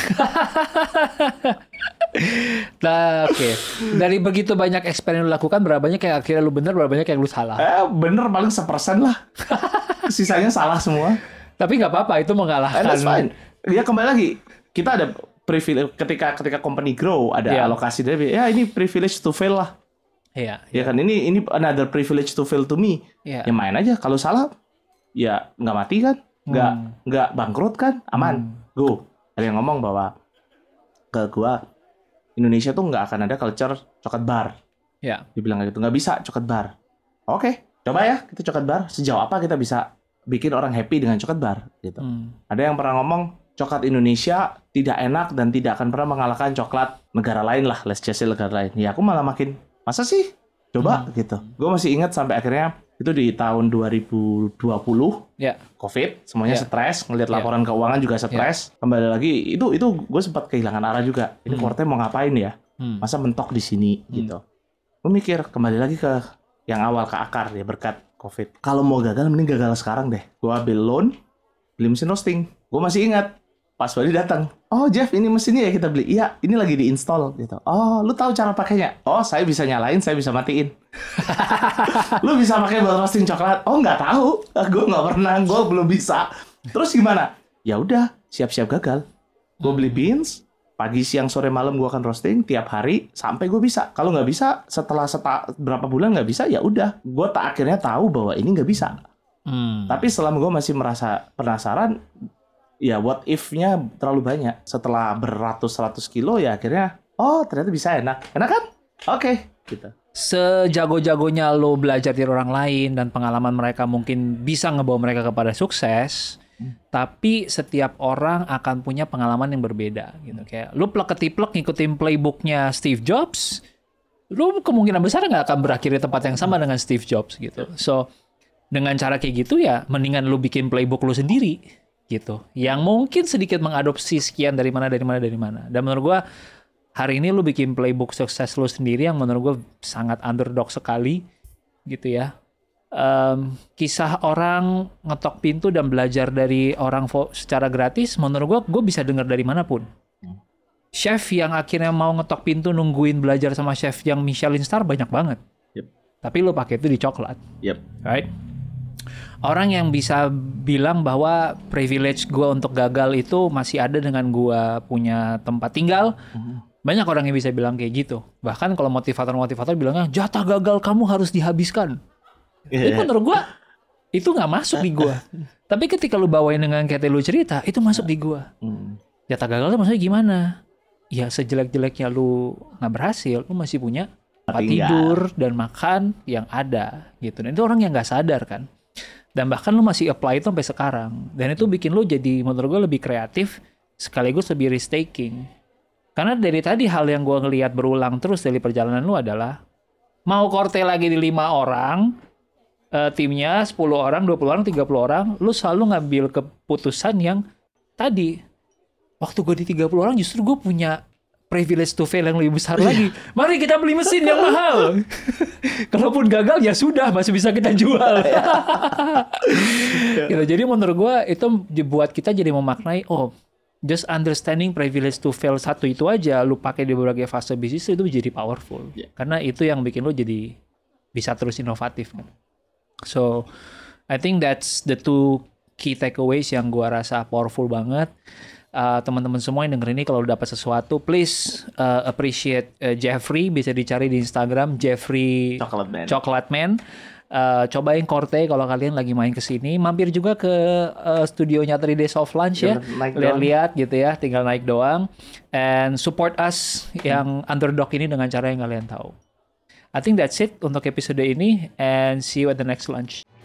Nah, oke. Okay. Dari begitu banyak eksperimen yang lu lakukan, berapa banyak yang akhirnya lu bener, berapa banyak yang lu salah? Eh, bener paling sepersen lah. Sisanya salah semua. Tapi nggak apa-apa, itu mengalahkan. And that's fine. Ya kembali lagi, kita ada privilege ketika ketika company grow, ada yeah. alokasi dari, ya ini privilege to fail lah. Iya. Yeah, ya yeah. kan, ini ini another privilege to fail to me. Yeah. Ya main aja. Kalau salah, ya nggak mati kan, nggak hmm. nggak bangkrut kan, aman. Hmm. Go. Ada yang ngomong bahwa ke gua, Indonesia tuh nggak akan ada culture coklat bar. Ya. Dibilang gitu, nggak bisa coklat bar. Oke, coba ya kita coklat bar. Sejauh apa kita bisa bikin orang happy dengan coklat bar? Gitu. Hmm. Ada yang pernah ngomong coklat Indonesia tidak enak dan tidak akan pernah mengalahkan coklat negara lain lah. Let's just say negara lain. Ya aku malah makin, masa sih? Coba hmm. gitu. Gue masih ingat sampai akhirnya itu di tahun dua ribu dua puluh, ya. COVID, semuanya ya. Stres, ngelihat laporan ya. Keuangan juga stres. Ya. Kembali lagi, itu itu gue sempat kehilangan arah juga. Ini hmm. Korte mau ngapain ya? Hmm. Masa mentok di sini hmm. gitu. Gue mikir kembali lagi ke yang awal, ke akar ya, berkat COVID. Kalau mau gagal, mending gagal sekarang deh. Gue ambil loan, beli mesin roasting. Gue masih ingat. Pas Wadi datang, oh Jeff, ini mesinnya ya kita beli. Iya, ini lagi diinstal gitu. Oh, lu tahu cara pakainya? Oh, saya bisa nyalain, saya bisa matiin. Lu bisa pakai buat roasting coklat? Oh, nggak tahu. Gue nggak pernah, gue belum bisa. Terus gimana? Ya udah, siap-siap gagal. Gue beli beans, pagi, siang, sore, malam gue akan roasting tiap hari sampai gue bisa. Kalau nggak bisa, setelah seta, berapa bulan nggak bisa, ya udah. Gue tak akhirnya tahu bahwa ini nggak bisa. Hmm. Tapi selama gue masih merasa penasaran, ya what if-nya terlalu banyak. Setelah beratus-ratus kilo ya akhirnya, oh ternyata bisa enak. Enak kan? Oke. Okay. Gitu. Sejago-jagonya lo belajar dari orang lain dan pengalaman mereka mungkin bisa ngebawa mereka kepada sukses. Hmm. Tapi setiap orang akan punya pengalaman yang berbeda. Gitu. Kayak lo plek-ketiplek ngikutin playbooknya Steve Jobs, lo kemungkinan besar nggak akan berakhir di tempat yang sama hmm. dengan Steve Jobs. Gitu. So, dengan cara kayak gitu ya, mendingan lo bikin playbook lo sendiri. Gitu, yang mungkin sedikit mengadopsi sekian dari mana dari mana dari mana. Dan menurut gue hari ini lu bikin playbook sukses lu sendiri yang menurut gue sangat underdog sekali, gitu ya. Um, kisah orang ngetok pintu dan belajar dari orang vo- secara gratis, menurut gue gue bisa dengar dari manapun. Hmm. Chef yang akhirnya mau ngetok pintu nungguin belajar sama chef yang Michelin star banyak banget. Yep. Tapi lu pakai itu di coklat. Yep. Right? Orang yang bisa bilang bahwa privilege gue untuk gagal itu masih ada dengan gue punya tempat tinggal. Mm-hmm. Banyak orang yang bisa bilang kayak gitu. Bahkan kalau motivator-motivator bilangnya, jatah gagal kamu harus dihabiskan. Yeah. Tapi menurut gue, itu gak masuk di gue. Tapi ketika lu bawain dengan kayak lu cerita, itu masuk di gue. Mm. Jatah gagal itu maksudnya gimana? Ya sejelek-jeleknya lu gak berhasil, lu masih punya tempat tidur dan makan yang ada. Gitu. Dan itu orang yang gak sadar kan. Dan bahkan lu masih apply itu sampai sekarang. Dan itu bikin lu jadi menurut gue lebih kreatif sekaligus lebih risk taking. Karena dari tadi hal yang gue ngelihat berulang terus dari perjalanan lu adalah mau korte lagi di lima orang, uh, timnya sepuluh orang, dua puluh orang, tiga puluh orang, lu selalu ngambil keputusan yang tadi waktu gue di tiga puluh orang justru gue punya privilege to fail yang lebih besar lagi. Mari kita beli mesin yang mahal. Kalaupun gagal ya sudah, masih bisa kita jual. Gitu. Jadi menurut gue itu dibuat kita jadi memaknai, oh just understanding privilege to fail satu itu aja, lu pakai di berbagai fase bisnis itu jadi powerful. Yeah. Karena itu yang bikin lu jadi bisa terus inovatif. Kan? So I think that's the two key takeaways yang gue rasa powerful banget. Uh, teman-teman semua yang denger ini kalau dapat sesuatu please uh, appreciate uh, Jeffrey, bisa dicari di Instagram Jeffrey Chocolate Man. Chocolate Man. Uh, cobain korte kalau kalian lagi main ke sini, mampir juga ke uh, studionya three Days of Lunch ya, lihat-lihat gitu ya, tinggal naik doang, and support us yang underdog ini dengan cara yang kalian tahu. I think that's it untuk episode ini, and see you at the next lunch.